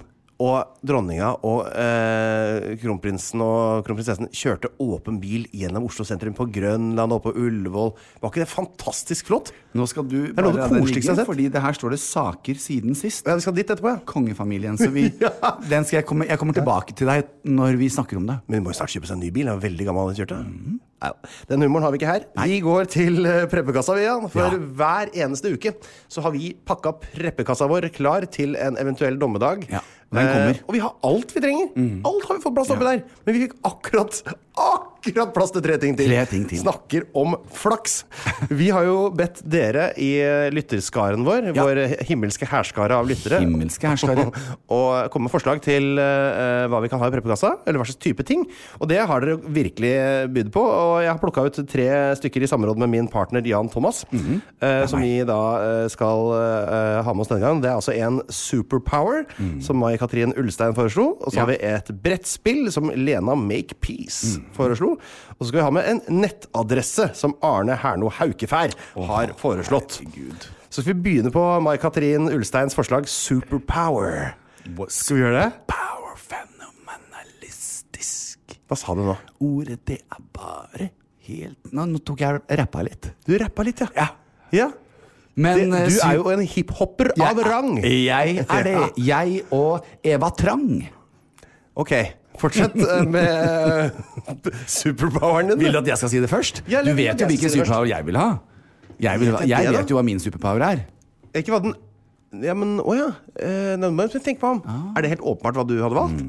Og dronninga og kronprinsen og kronprinsessen kjørte åpen bil gjennom Oslo sentrum på Grønland og på Ullevål. Var ikke det fantastisk flott? Nå skal du det noe bare av det koseligste jeg har sett. fordi det her står det saker siden sist. Ja, vi skal dit etterpå, ja. Kongefamilien, så den skal jeg kommer tilbake til deg når vi snakker om det. Men vi må jo snart kjøpe seg en ny bil. Den er veldig gammel den kjørte. Ja, den humoren har vi ikke her. Vi går til preppekassa vi, Jan. For hver eneste uke så har vi pakka preppekassa vår klar til en eventuell dommedag. Ja, den kommer. Og vi har alt vi trenger. Alt har vi fått plass oppi der. Men vi fikk akkurat plass til 3 ting til. Snakker om flaks. Vi har jo bedt dere i lytterskaren vår, vår himmelske herskare av lyttere, og komme med forslag til hva vi kan ha i preppekassa, eller hva slags type ting. Og det har dere virkelig bydd på. Og jeg har plukket ut 3 stykker i samråd med min partner Jan Thomas, som vi da skal ha med oss denne gang. Det er altså en Superpower, som Mai-Katrin Ulstein foreslo. Og så har vi et brettspill som Lena Make Peace foreslo. Og så skal vi ha med en nettadresse som Arne Herno Haukefær har foreslått. Så skal vi begynne på Mai-Katrin Ulsteins forslag Superpower. Skal vi gjøre det? Power fenomenalistisk. Hva sa du nå? Ordet det er bare helt... Nå tok jeg rappa litt. Du rappa litt, ja. Ja. Men du er jo en hiphopper av rang. Jeg er det. Jeg og Eva Trang. Ok, fortsett med superpoweren din. Vil du at jeg skal si det først? Du vet jo hvilken superpower jeg vil ha. Jeg vet jo hva min superpower er. Ikke hva den... Ja, men... Åja. Nå må jeg tenke på ham. Er det helt åpenbart hva du hadde valgt?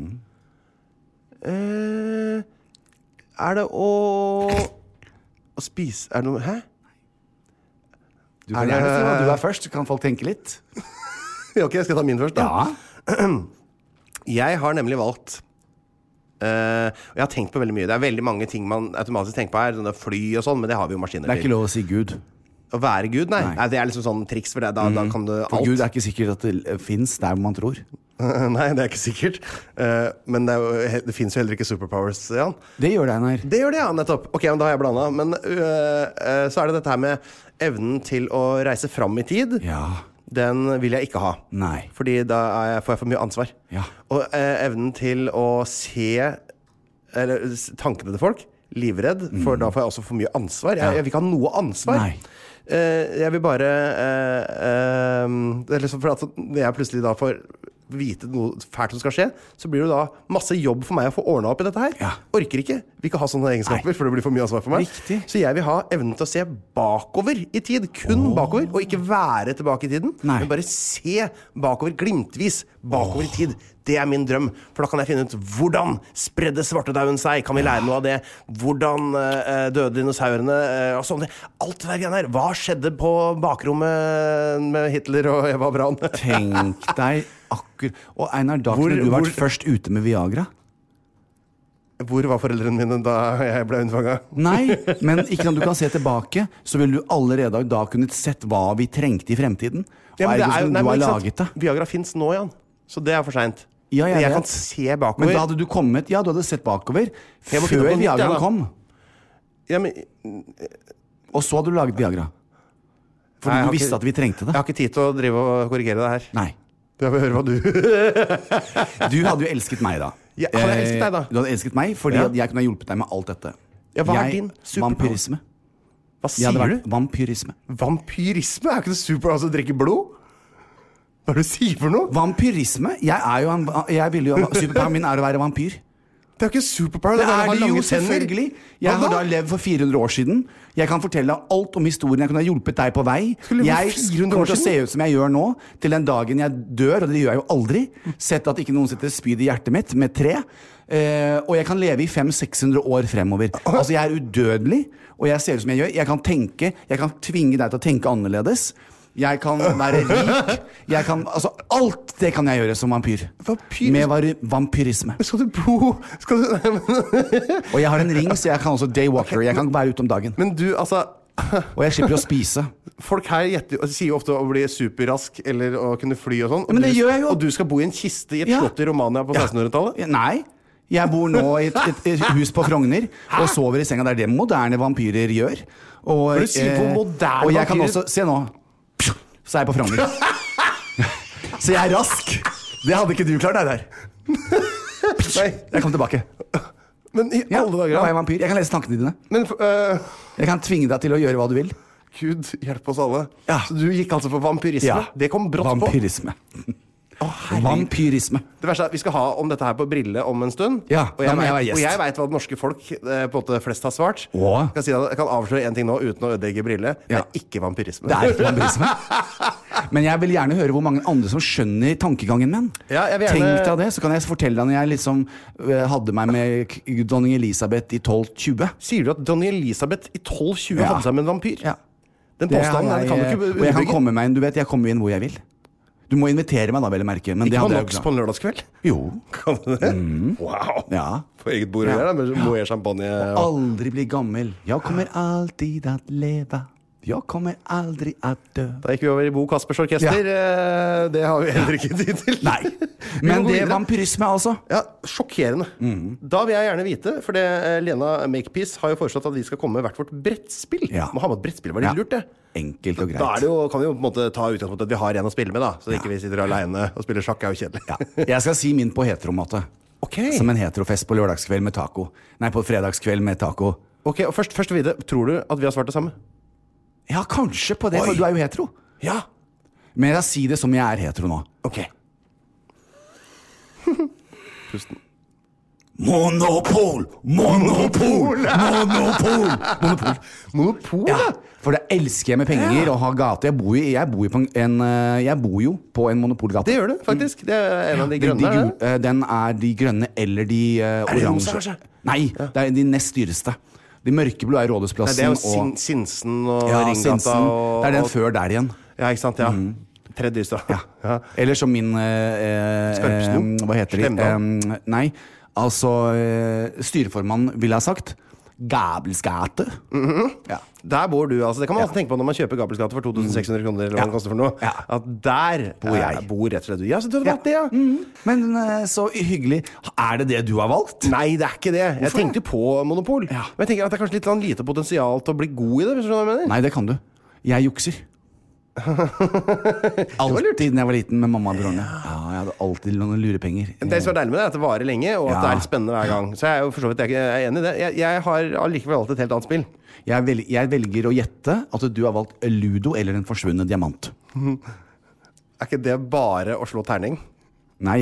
Er det å spise... Er det noe... Hæ? Du kan gjerne si hva du er først, så kan folk tenke litt. Ok, jeg skal ta min først da. Ja. Jeg har nemlig valgt og jeg har tenkt på veldig mye. Det er veldig mange ting man automatisk tenker på her, sånne fly og sånn, men det har vi jo maskiner til. Det er ikke lov å si Gud. Å være Gud? Nei. Det er liksom sånn triks for det. Da kan du alt. For Gud er ikke sikkert at det finnes der man tror. Nei, det er ikke sikkert. Men det finnes jo heller ikke superpowers, Jan. Det gjør det, Einar. Det gjør det, ja, nettopp. Ok, men da har jeg blandet. Men så er det dette her med evnen til å reise fram i tid. Ja. Den vil jeg ikke ha. Nei. Fordi da får jeg for mye ansvar. Ja. Og evnen til å se tankene til folk, livredd, for da får jeg også for mye ansvar. Jeg vil ikke ha noe ansvar. Nei. Jeg vil bare det er liksom for at når jeg plutselig da får vite noe fælt som skal skje, så blir det da masse jobb for meg å få ordnet opp i dette her. Orker ikke. Vil ikke ha sånne egenskaper, for det blir for mye ansvar for meg. Riktig. Så jeg vil ha evnen til å se bakover i tid, kun bakover, og ikke være tilbake i tiden, men bare se bakover, glimtvis bakover i tid. Det er min drøm, for da kan jeg finne ut hvordan spredde svartedauden seg, kan vi lære noe av det, hvordan døde dinosaurene, og sånn. Alt det der greiene her. Hva skjedde på bakrommet med Hitler og Eva Braun? Tenk deg Og Einar, da kunne du vært først ute med Viagra. Hvor var foreldrene mine da jeg ble unnfanget? Nei, men ikke når du kan se tilbake, så vil du allerede da kunne sett hva vi trengte i fremtiden. Og men du har laget det. Viagra finnes nå, Jan. Så det er for sent. Ja, jeg kan se bakover. Men da hadde du kommet, du hadde sett bakover før Viagra kom. Ja, men... Og så hadde du laget Viagra. For du visste at vi trengte det. Jeg har ikke tid til å drive og korrigere det her. Nei. Jeg vil høre hva du... Du hadde jo elsket meg da. Ja, hadde jeg elsket deg da? Du hadde elsket meg, fordi jeg kunne ha hjulpet deg med alt dette. Ja, hva er din superpower? Vampyrisme. Hva sier du? Vampyrisme. Vampyrisme? Er ikke det super, altså drikke blod? Hva er det du sier for noe? Vampyrisme? Superpoweren min er å være vampyr. Det er ikke superpower. Det er det jo, selvfølgelig. Jeg har da levd for 400 år siden. Jeg kan fortelle deg alt om historien. Jeg kunne ha hjulpet deg på vei. Jeg kommer til å se ut som jeg gjør nå, til den dagen jeg dør, og det gjør jeg jo aldri. Sett at ikke noen setter spyd i hjertet mitt med 3. Og jeg kan leve i 500-600 år fremover. Altså, jeg er udødelig, og jeg ser ut som jeg gjør. Jeg kan tenke, jeg kan tvinge deg til å tenke annerledes. Jeg kan være rik. Alt det kan jeg gjøre som vampyr. Med vampyrisme. Skal du bo? Og jeg har en ring, så jeg kan også daywalker. Jeg kan være ute om dagen. Men du, altså... Og jeg slipper å spise. Folk her sier jo ofte å bli superrask eller å kunne fly og sånn. Men det gjør jeg jo. Og du skal bo i en kiste i et slott i Romania på 1600-tallet? Nei. Jeg bor nå i et hus på Frogner og sover i senga. Det er det moderne vampyrer gjør. Og jeg kan også... Se nå. Så er jeg på Frogner. Så jeg er rask. Det hadde ikke du klart, nei der. Nei. Jeg kom tilbake. Men i alle dager, da var jeg vampyr. Jeg kan lese tankene dine. Men Jeg kan tvinge deg til å gjøre hva du vil. Gud, hjelp oss alle. Ja. Så du gikk altså for vampyrisme? Ja. Det kom brått Vampyrisme. på. Vampyrisme. Det verste er at vi skal ha om dette her på Brille om en stund. Ja, og da må jeg være gjest. og jeg vet hva det norske folk på en måte flest har svart. Åh. Jeg kan avsløre en ting nå uten å ødelegge Brille. Det Ja. er ikke vampyrisme. Det er ikke vampyrisme. Men jeg vil gjerne høre hvor mange andre som skjønner tankegangen min. Ja, jeg vil gjerne- Tenk deg det, så kan jeg fortelle deg når jeg liksom hadde meg med dronning Elisabeth i 1220. Sier du at dronning Elisabeth i 1220 Ja. hadde seg med en vampyr? Ja. Den Det påstanden har den kan du ikke og jeg kan underbygge. komme meg inn, du vet, jeg kommer inn hvor jeg vil. Du må invitere meg da, vel å merke. Men det Ikke på hadde jeg NOX jo på en lørdagskveld? Jo. Kan du det? Wow! Ja. På eget bord å Ja. gjøre, da, med Moët champagne. Og... Aldri bli gammel. Jeg kommer alltid at leve. Jeg kommer aldri at dø. Da gikk vi over i Bo Kaspers orkester. Det har vi heller ikke tid til. Nei. Vi Men må gå det er videre. vampyrisme, altså. Ja, sjokkerende. Da vil jeg gjerne vite, for det Lena Makepeace har jo foreslått at vi skal komme med hvert vårt brettspill. Ja. Må ha med et brettspill, var det Ja. lurt det? Enkelt og greit. Da kan vi jo på en måte ta utgangspunkt i at vi har en å spille med, da. Så ikke vi sitter alene og spiller sjakk, er jo kjedelig. Ja. Jeg skal si min på heteromåte. Ok. Som en heterofest på lørdagskveld med taco. Nei, på fredagskveld med taco. Ok, og først å vite, tror du at vi har svart det samme? Ja, kanskje på det, Oi. for du er jo hetero. Ja. Men jeg sier det som jeg er hetero nå. Ok. Pusten. Monopol! Monopol! Monopol! Monopol. Monopol, Ja, for det elsker jeg med penger å ha gate. Jeg bor jo på en monopolgate. Det gjør du, faktisk. Det er en av de grønne. De er det? gul- den er de grønne eller de det rosa, oransje. kanskje? Nei, det er de nest dyreste. De mørkeblå er Nei, Rådhusplassen det er jo og Sinsen og ja, Ringgata. Sinsen. Og, Det er den og- før der igjen. Ja, ikke sant? Ja. Tredje dyreste. Ja. Eller som min Skarpsno? hva heter de? Slemdal? Nei, altså styreformannen ville ha sagt Gabelsgate. Ja. Der bor du, altså. Det kan man alltid tenke på når man kjøper Gabelsgate for 2600 kroner. Eller hva Ja. det koster for noe. Ja. At der Bor jeg. bor rett og slett du. Ja, så du hadde valgt det, ja. Men så hyggelig. Er det det du har valgt? Nei, det er ikke det. Jeg Hvorfor tenkte jo på monopol. Ja. Men jeg tenker at det er kanskje litt sånn lite potensial til å bli god i det. Hvis du skjønner hva jeg mener. Nei, det kan du. Jeg jukser. Alltid da jeg var liten med mamma og broren. Ja, jeg hadde alltid noen lurepenger. Det som er deilig med det, er at det varer lenge, og at Ja. det er litt spennende hver gang. Så jeg er jo for så vidt jeg er enig i det. Jeg har allikevel valgt et helt annet spill. Jeg velger å gjette at du har valgt Ludo eller En forsvunnet diamant. Er ikke det bare å slå terning? Nei,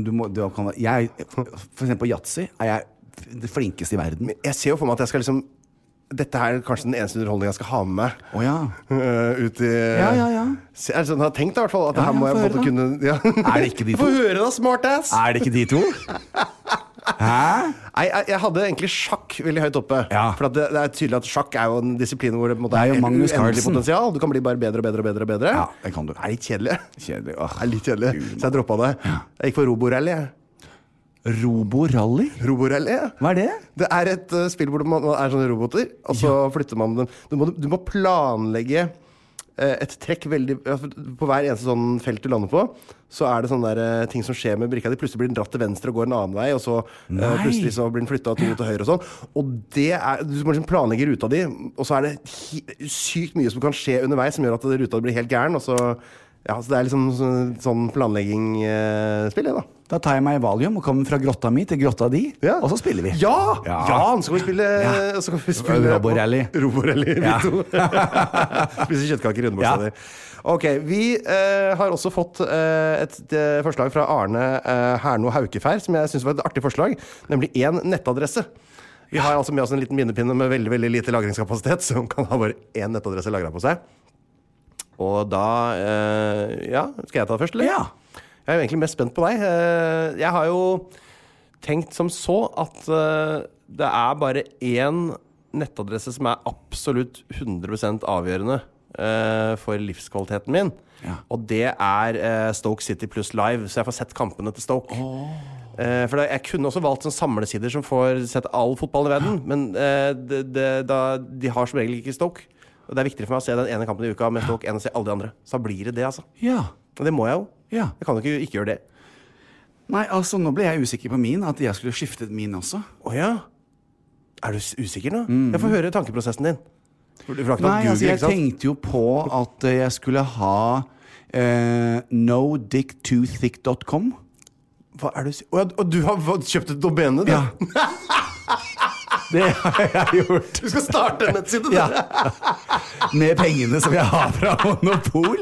for eksempel på yatzy er jeg det flinkeste i verden. Jeg ser jo for meg at jeg skal liksom dette her er kanskje den eneste underholdningen jeg skal ha med meg. Å ja. Ut i Ja. Jeg har tenkt i hvert fall at det Ja, her må ja, jeg på en få måte kunne ja. Er det ikke de to? Få høre da, smartass! Er det ikke de to? Hæ? Nei, jeg hadde egentlig sjakk veldig høyt oppe. Ja. For at det er tydelig at sjakk er jo en disiplin hvor det på en måte Det er jo helt Magnus uendelig Carlsen. potensial. Du kan bli bare bedre og bedre og bedre. Og bedre. Ja, det kan du. Det er litt kjedelig. Kjedelig. Det er litt kjedelig. Så jeg droppa det. Jeg gikk for Roborally. jeg. Roborally? Roborally, ja. Hva er det? Det er et spill hvor man er sånne roboter, og så flytter man dem. Du må planlegge et trekk veldig på hver eneste sånn felt du lander på. Så er det sånne der, ting som skjer med brikka di. Plutselig blir den dratt til venstre og går en annen vei, og så plutselig så blir den flytta 2 til høyre og sånn. Og det er, du må liksom planlegge ruta di, og så er det sykt mye som kan skje underveis som gjør at ruta blir helt gæren. Og så, ja, så det er liksom sånn planleggingsspill, det, da. Da tar jeg meg valium og kommer fra grotta mi til grotta di, Ja. og så spiller vi. Ja! Ja. Ja, så skal vi spille, Ja. så skal vi spille Roborally. Roborally, vi Ja. to. Spise kjøttkaker i underbuksa Ja. di. Ok, vi har også fått et forslag fra Arne Herno Haukefær, som jeg synes var et artig forslag, nemlig en nettadresse. Vi har altså med oss en liten minnepinne med veldig, veldig lite lagringskapasitet, som kan ha bare én nettadresse lagret på seg. Og da, ja, skal jeg ta det først, eller? Ja. Jeg er jo egentlig mest spent på deg. Jeg har jo tenkt som så at det er bare én nettadresse som er absolutt 100% avgjørende for livskvaliteten min. Ja. Og det er Stoke City pluss live, så jeg får sett kampene til Stoke. For jeg kunne også valgt sånne samlesider som får sett all fotball i verden, men de har som regel ikke Stoke. Og det er viktigere for meg å se den ene kampen i uka med Stoke enn å se alle de andre. Så da blir det det, altså. Ja. Og det må jeg jo. Ja. Jeg kan jo ikke gjøre det. Nei, altså, nå ble jeg usikker på min, at jeg skulle skiftet min også. Åja. Er du usikker nå? Jeg får høre tankeprosessen din. For du har ikke Nei, tatt Google, altså, jeg ikke sant? tenkte jo på at jeg skulle ha nodick2thick.com. Hva er det du sier? Og du har kjøpt et domene, du? Ja. Det har jeg gjort. Du skal starte en nettside, du? Ja. Med pengene som jeg har fra Monopol.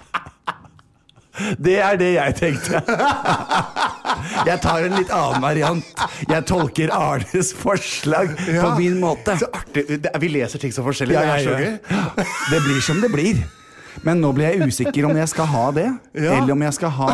Det er det jeg tenkte. Jeg tar en litt annen variant. Jeg tolker Arnes forslag på min måte. Så artig. Vi leser ting så forskjellig. Det er så gøy. Det blir som det blir. Men nå blir jeg usikker om jeg skal ha det, eller om jeg skal ha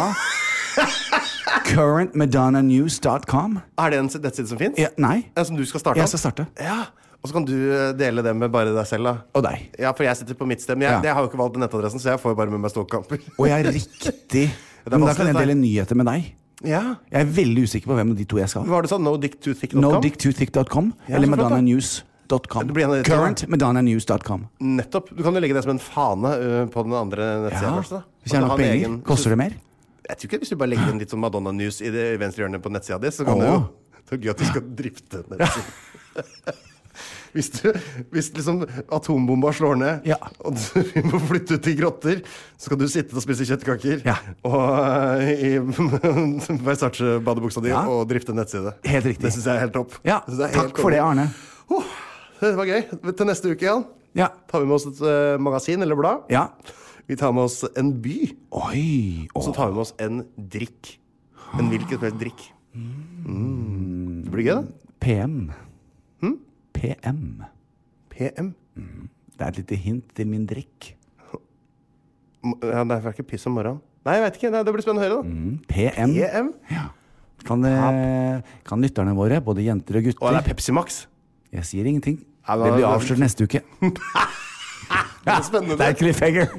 currentmadonnanews.com. Er det en nettside som finnes? Ja, nei. Som du skal starte? Jeg skal starte. Ja. Og så kan du dele det med bare deg selv, da. Og deg. Ja, for jeg sitter på mitt sted. Men jeg har jo ikke valgt nettadressen, så jeg får bare med meg ståkamper. Og jeg er riktig. Men da kan jeg dele nyheter med deg. Ja. Jeg er veldig usikker på hvem av de to jeg skal. Hva var det sånn? NoDickToThick.com? NoDickToThick.com eller madonnanews.com. currentmadonnanews.com. Nettopp. Du kan jo legge det som en fane på den andre nettsiden. Hvis jeg har nok penger. Koster det mer? Jeg tror ikke hvis du bare legger inn litt sånn Madonna News i det venstre hjørnet på nettsida di, så kan det jo. Det er gøy at du skal drifte nettsiden. Hvis liksom atombomba slår ned, og vi må flytte ut i grotter, så skal du sitte og spise kjøttkaker og i Versace-badebuksa di og drifte nettside. Helt riktig. Det synes jeg er helt topp. Ja, takk for det, Arne. Det var gøy. Til neste uke, Jan, tar vi med oss et magasin eller blad. Ja. Vi tar med oss en by. Oi. Og så tar vi med oss en drikk. En hvilket som helst drikk. Det blir gøy, da. PM. PM. PM? Det er et lite hint til min drikk. Ja, det er ikke piss om morgenen. Nei, jeg vet ikke. Det blir spennende å høre, da. PM. PM? Ja. Kan lytterne våre, både jenter og gutter... Og det er Pepsi Max. Jeg sier ingenting. Det blir avslørt neste uke. Det er spennende. Det er cliffhanger.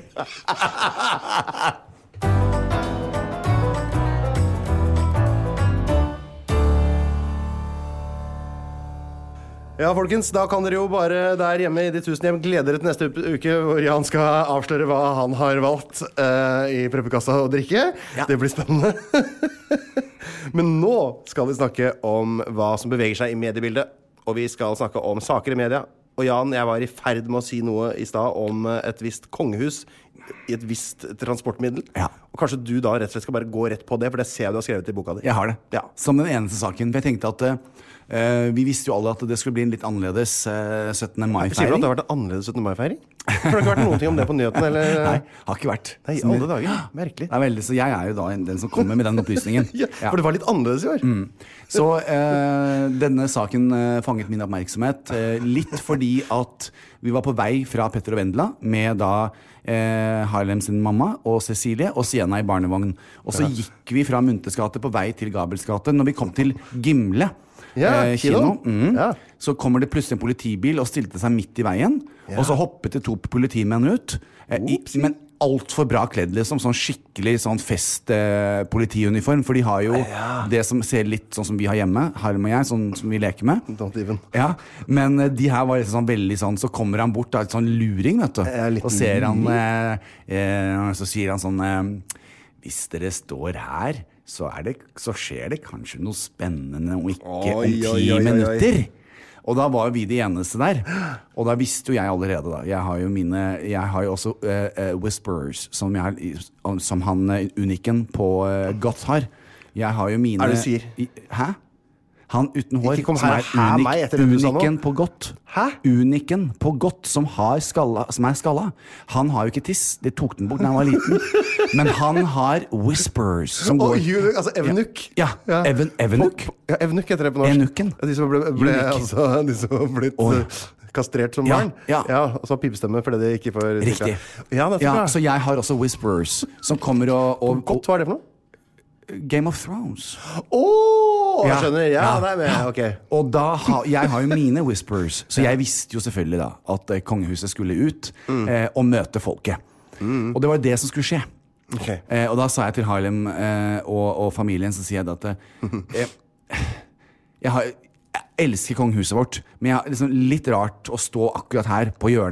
Ja, folkens, da kan dere jo bare der hjemme i de 1000 hjem glede dere til neste uke, hvor Jan skal avsløre hva han har valgt i preppekassa å drikke. Det blir spennende. Men nå skal vi snakke om hva som beveger seg i mediebildet, og vi skal snakke om saker i media. Og Jan, jeg var i ferd med å si noe i sted om et visst kongehus i et visst transportmiddel. Og kanskje du da rett og slett skal bare gå rett på det, for det ser jeg du har skrevet i boka di. Jeg har det. Som den eneste saken. For jeg tenkte at vi visste jo alle at det skulle bli en litt annerledes 17. mai-feiring. Sier du at det har vært en annerledes 17. mai-feiring? For det har ikke vært noen ting om det på nyheten, eller? Nei, har ikke vært. Nei, alle dager. Merkelig. Det er veldig, så jeg er jo da den som kommer med den opplysningen. For det var litt annerledes i år. Så denne saken fanget min oppmerksomhet litt fordi at vi var på vei fra Petter og Vendela med da Harlem sin mamma og Cecilie og Sienna i barnevogn. Og så gikk vi fra Munthes gate på vei til Gabels gate. Når vi kom til Gimle kino. Så kommer det plutselig en politibil og stilte seg midt i veien. Og så hoppet det 2 politimenn ut. Men alt for bra kledd, liksom. Sånn skikkelig sånn fest-politiuniform. For de har jo det som ser litt sånn som vi har hjemme, Harlem og jeg, sånn som vi leker med. Don't even. Men de her var liksom sånn veldig sånn. Så kommer han bort, da, et sånn luring, vet du. Og ser han så sier han sånn hvis dere står her, så skjer det kanskje noe spennende om ikke om 10 minutter. Og da var jo vi de eneste der. Og da visste jo jeg allerede da. Jeg har jo også Whispers, som han unikken på Godt har. Jeg har jo mine... Er det du sier? Hæ? Han uten hår, som er unikken på Godt. Hæ? Unikken på Godt, som er skalla. Han har jo ikke tiss. Det tok den bort da han var liten. Men han har Whispers, som går... Altså Evenuk. Ja, Evenuk. Ja, Evenuk heter det på norsk. Enukken. De som har blitt kastrert som barn. Og så har pipestemme fordi de ikke får... Riktig. Så jeg har også Whispers, som kommer og Godt, hva er det for noe? Game of Thrones. Jeg skjønner. Ok. Og jeg har jo mine Whispers, så jeg visste jo selvfølgelig da at kongehuset skulle ut og møte folket. Og det var det som skulle skje. Og da sa jeg til Harlem og familien, så sier jeg da at jeg elsker kongehuset vårt, men jeg har liksom litt rart å stå akkurat her på hjørnet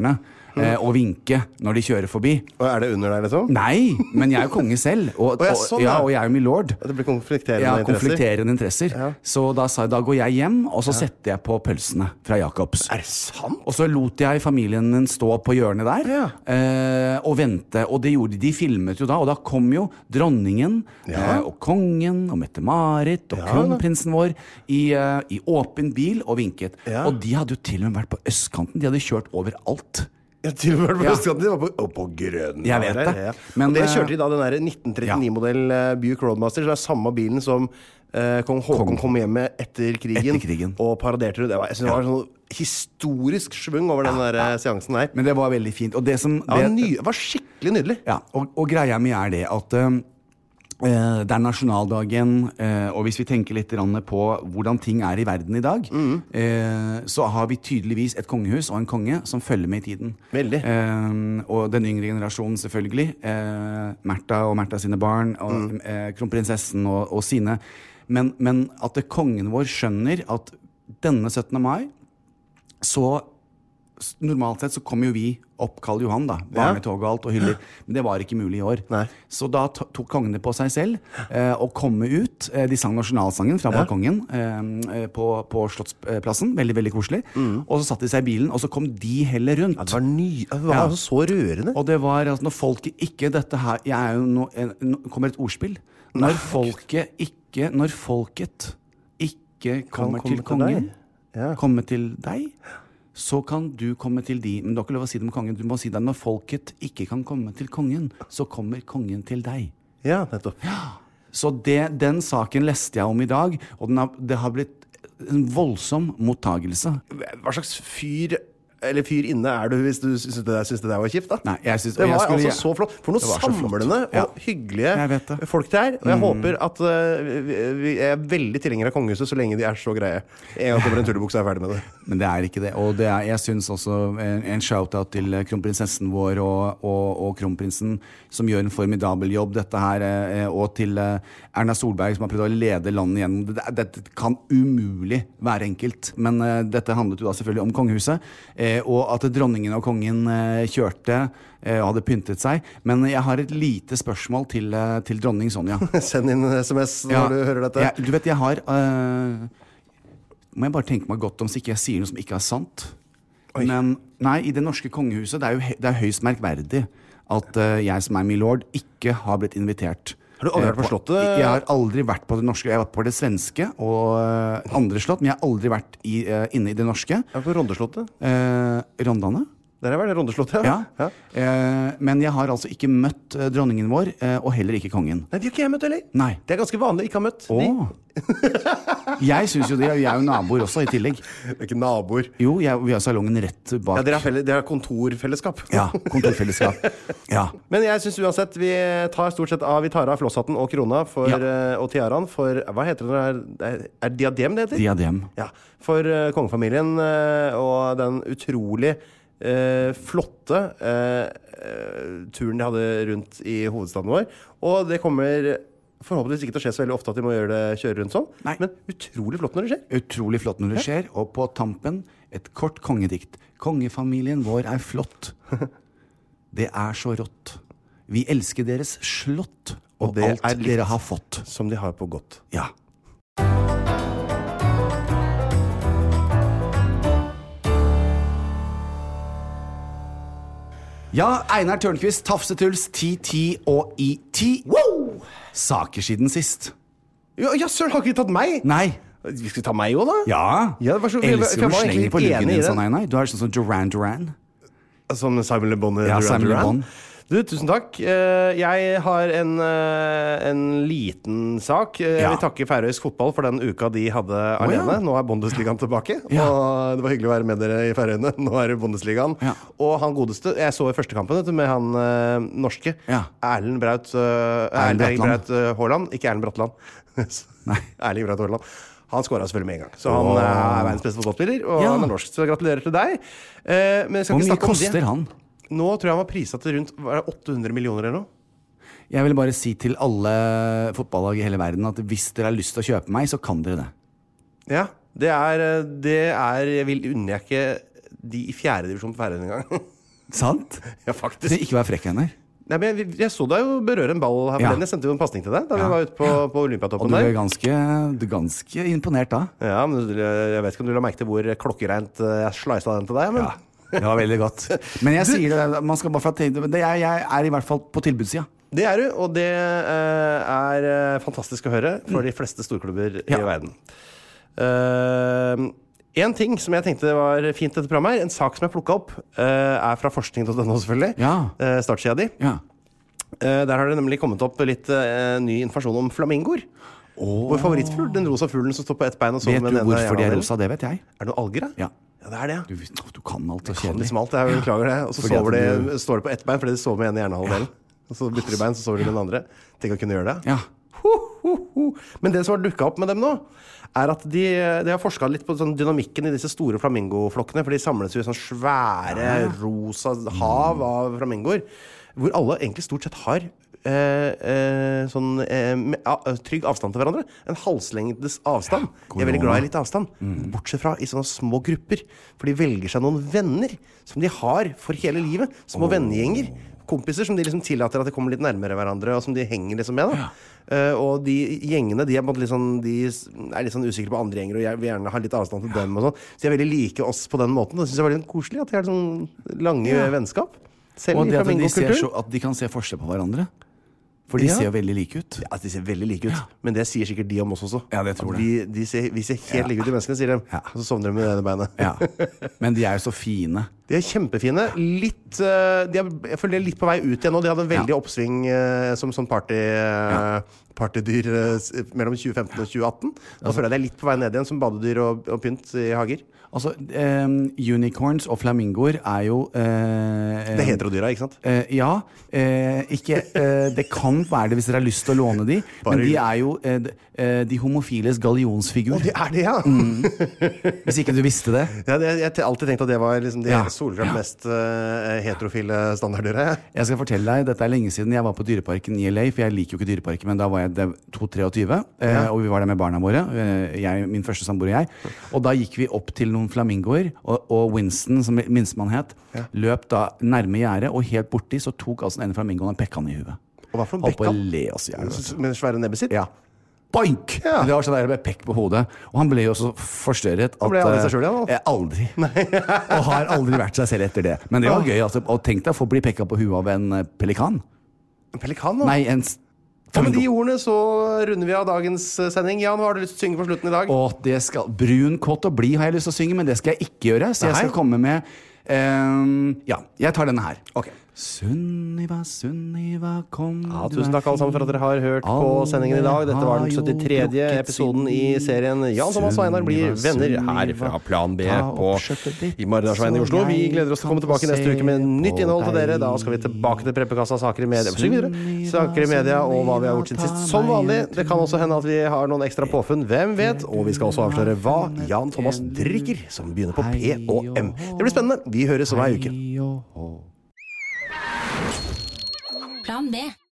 og vinke når de kjører forbi. Og er det under deg, liksom? Nei, men jeg er jo konge selv. Og jeg er jo milord. Det blir konflikterende interesser. Så da sa jeg, da går jeg hjem, og så setter jeg på pølsene fra Jacobs. Er det sant? Og så lot jeg familien min stå på hjørnet der, og vente. Og det gjorde de filmet jo da, og da kom jo dronningen, og kongen, og Mette-Marit, og kronprinsen vår, i åpen bil og vinket. Og de hadde jo til og med vært på østkanten. De hadde kjørt overalt. Ja, til og med på østkanten. De var på grønn. Jeg vet det. Men det kjørte de da den der 1939-modell Buick Roadmaster, så det er samme bilen som kong Håkon kom hjem med etter krigen. Og paraderte det. Jeg synes det var sånn historisk svung over den der seansen der. Men det var veldig fint. Og det var skikkelig nydelig. Ja, og greia mi er det at det er nasjonaldagen, og hvis vi tenker litt på hvordan ting er i verden i dag, så har vi tydeligvis et kongehus og en konge som følger med i tiden. Veldig. Og den yngre generasjonen selvfølgelig, Märtha og Märtha sine barn, og kronprinsessen og sine. Men at kongen vår skjønner at denne 17. mai, så normalt sett så kom jo vi opp Karl Johan da, barnetog og alt og hyller, men det var ikke mulig i år. Nei. Så da tok kongen det på seg selv å komme ut. De sang nasjonalsangen fra balkongen på Slottsplassen, veldig, veldig koselig. Og så satt de seg i bilen, og så kom de heller rundt. Ja, det var altså så rørende. Og det var altså, når folket ikke, dette her, kommer et ordspill, når folket ikke kommer til kongen, komme til deg, så kan du komme til de. Men du har ikke lov å si det med kongen. Du må si det når folket ikke kan komme til kongen, så kommer kongen til deg. Ja, nettopp. Så den saken leste jeg om i dag, og det har blitt en voldsom mottagelse. Hva slags fyr inne er du hvis du synes det der var kjipt da? Nei, det var så flott. For noe samlende og hyggelige folk det er. Og jeg håper at vi er veldig tilhengere av kongehuset så lenge de er så greie. En gang kommer en tullebukse og er ferdig med det. Men det er ikke det. Og jeg synes også en shout-out til kronprinsessen vår og kronprinsen som gjør en formidabel jobb dette her, og til Erna Solberg som har prøvd å lede landet gjennom. Dette kan umulig være enkelt, men dette handlet jo da selvfølgelig om kongehuset, og at dronningen og kongen kjørte og hadde pyntet seg. Men jeg har et lite spørsmål til dronning Sonja. Send inn SMS når du hører dette. Du vet, jeg har må jeg bare tenke meg godt om så ikke jeg sier noe som ikke er sant. Men nei, i det norske kongehuset det er høyst merkverdig at jeg som er milord ikke har blitt invitert. Har du aldri vært på slottet? Jeg har aldri vært på det norske. Jeg har vært på det svenske og andre slott, men jeg har aldri vært inne i det norske. Jeg er på Rondeslottet. Rondane? Der er vel det Rondeslottet, ja. Men jeg har altså ikke møtt dronningen vår, og heller ikke kongen. Nei, de har ikke jeg møtt heller. Nei. Det er ganske vanlig å ikke ha møtt. Jeg synes jo det, jeg er jo naboer også i tillegg. Det er ikke naboer. Jo, vi har salongen rett bak. Ja, dere har kontorfellesskap. Ja, kontorfellesskap. Ja. Men jeg synes uansett, vi tar av flosshatten og krona og tiaraen for, hva heter det der? Er diadem det heter? Diadem. Ja, for kongefamilien og den utrolig flotte turen de hadde rundt i hovedstaden vår. Og det kommer forhåpentligvis ikke til å skje så veldig ofte at de må kjøre rundt sånn. Nei. Men utrolig flott når det skjer. Utrolig flott når det skjer, og på tampen et kort kongedikt. Kongefamilien vår er flott. Det er så rått. Vi elsker deres slott, og det alt dere har fått. Som de har på godt. Ja. Ja, Einar Tørnquist, Tafsetuls, TT og ET. Wow! Saker siden sist. Ja, søren, har ikke tatt meg? Nei. Vi skal ta meg også da? Ja, elsker du slenger på luggen din sånn, Einar. Du har sånn som Duran Duran. Som Simon Le Bon. Ja, Simon Le Bon. Du, tusen takk. Jeg har en liten sak. Jeg vil takke Færøysk fotball for den uka de hadde alene. Nå er Bundesligaen tilbake, og det var hyggelig å være med dere i Færøyene. Nå er det Bundesligaen. Og han godeste, jeg så i første kampen med han norske, Erling Braut Haaland, ikke Erling Bratland. Erling Braut Haaland. Han skåret selvfølgelig med en gang. Så han er verdens beste fotballspiller, og han er norsk. Så gratulerer til deg. Hvor mye koster han? Nå tror jeg han var priset til rundt 800 millioner eller noe. Jeg vil bare si til alle fotballag i hele verden at hvis dere har lyst til å kjøpe meg, så kan dere det. Ja, det er jeg unner jeg ikke de i 4. divisjon på Færøyene en gang. Sant? Ja, faktisk. Ikke vær frekk henne. Nei, men jeg så deg jo berøre en ball her forleden. Jeg sendte jo en pasning til deg da vi var ute på Olympiatoppen der. Og du ble ganske imponert da. Ja, men jeg vet ikke om du la merke til hvor klokkereint jeg slisa den til deg, men... Ja, det var veldig godt. Men jeg sier det, man skal bare få tenke det. Jeg er i hvert fall på tilbudssida. Det er du, og det er fantastisk å høre for de fleste storklubber i verden. En ting som jeg tenkte var fint dette programmet her, en sak som jeg plukket opp, er fra forskning.no selvfølgelig, startsida di. Der har det nemlig kommet opp litt ny informasjon om flamingoer. Vår favorittfugl, den rosa fuglen som står på ett bein og sover med den ene. Vet du hvorfor de er rosa, det vet jeg. Er det noe alger da? Ja. Ja, det er det. Du kan alt så kjedelig. Kan liksom alt, jeg beklager det. Og så står det på ett bein, fordi de sover med en i hjernehalvdelen. Og så bytter de bein, så sover de med den andre. Tenk å kunne gjøre det. Ja. Men det som har dukket opp med dem nå, er at de har forsket litt på sånn dynamikken i disse store flamingoflokkene, for de samles jo i sånn svære rosa hav av flamingoer, hvor alle egentlig stort sett har trygg avstand til hverandre. En halslengdes avstand. De er veldig glad i litt avstand. Bortsett fra i sånne små grupper, for de velger seg noen venner som de har for hele livet. Små vennegjenger. Kompiser som de liksom tillater at de kommer litt nærmere hverandre, og som de henger liksom med da. Og de gjengene, de er litt sånn usikre på andre gjenger, og jeg vil gjerne ha litt avstand til dem og sånn. Så de er veldig like oss på den måten. Det synes jeg var litt koselig at de har sånn lange vennskap. Selv og det at de kan se forskjell på hverandre. For de ser jo veldig like ut. Ja, de ser veldig like ut. Men det sier sikkert de om oss også. Ja, det tror jeg. Vi ser helt like ut i menneskene, sier de. Og så sovner de med det ene beinet. Ja. Men de er jo så fine. De er kjempefine. Jeg føler de er litt på vei ut igjen nå. De hadde en veldig oppsving som sånn partydyr mellom 2015 og 2018. Da føler jeg de er litt på vei ned igjen som badedyr og pynt i hager. Altså, unicorns og flamingoer er jo det er heterodyra, ikke sant? Ja, det kan være det hvis dere har lyst til å låne de. Men de er jo de homofiles gallionsfigur. Det er det, ja! Hvis ikke du visste det. Ja, jeg har alltid tenkt at det var liksom de solklart mest heterofile standarddyret. Jeg skal fortelle deg, dette er lenge siden jeg var på dyreparken i LA, for jeg liker jo ikke dyreparken, men da var jeg 22-23, og vi var der med barna våre, min første samboer og jeg, og da gikk vi opp til noen flamingoer, og Winston, som minstemann het, løp da nærme gjerdet, og helt borti så tok altså en flamingoen og pekka han i huet. Og hva for en pekka? Holdt på å le oss i hjertet. Med svære nebbet sitt? Ja. Boink! Ja. Det var sånn der med pekk på hodet. Og han ble jo så forstørret at... Han ble aldri seg selv igjen, da? Aldri. Og har aldri vært seg selv etter det. Men det var gøy, altså. Og tenk deg å få bli pekka på huet av en pelikan. En pelikan, da? Nei, en... Ja, med de ordene så runder vi av dagens sending. Jan, hva har du lyst til å synge på slutten i dag? Det skal... Brun, kåt og bli har jeg lyst til å synge, men det skal jeg ikke gjøre. Så jeg skal komme med... jeg tar denne her. Ok. Sunniva, Sunniva, kom tusen takk alle sammen for at dere har hørt på sendingen i dag. Dette var den 73. episoden i serien Jan Thomas og Einar blir venner her fra Plan B i Maridalsveien i Oslo. Vi gleder oss til å komme tilbake neste uke med nytt innhold til dere. Da skal vi tilbake til Preppekassa, saker i media. Syng videre. Saker i media og hva vi har gjort siden sist. Som vanlig. Det kan også hende at vi har noen ekstra påfunn. Hvem vet? Og vi skal også avsløre hva Jan Thomas drikker, som begynner på P og M. Det blir spennende. Vi høres om ei uke. Plan B.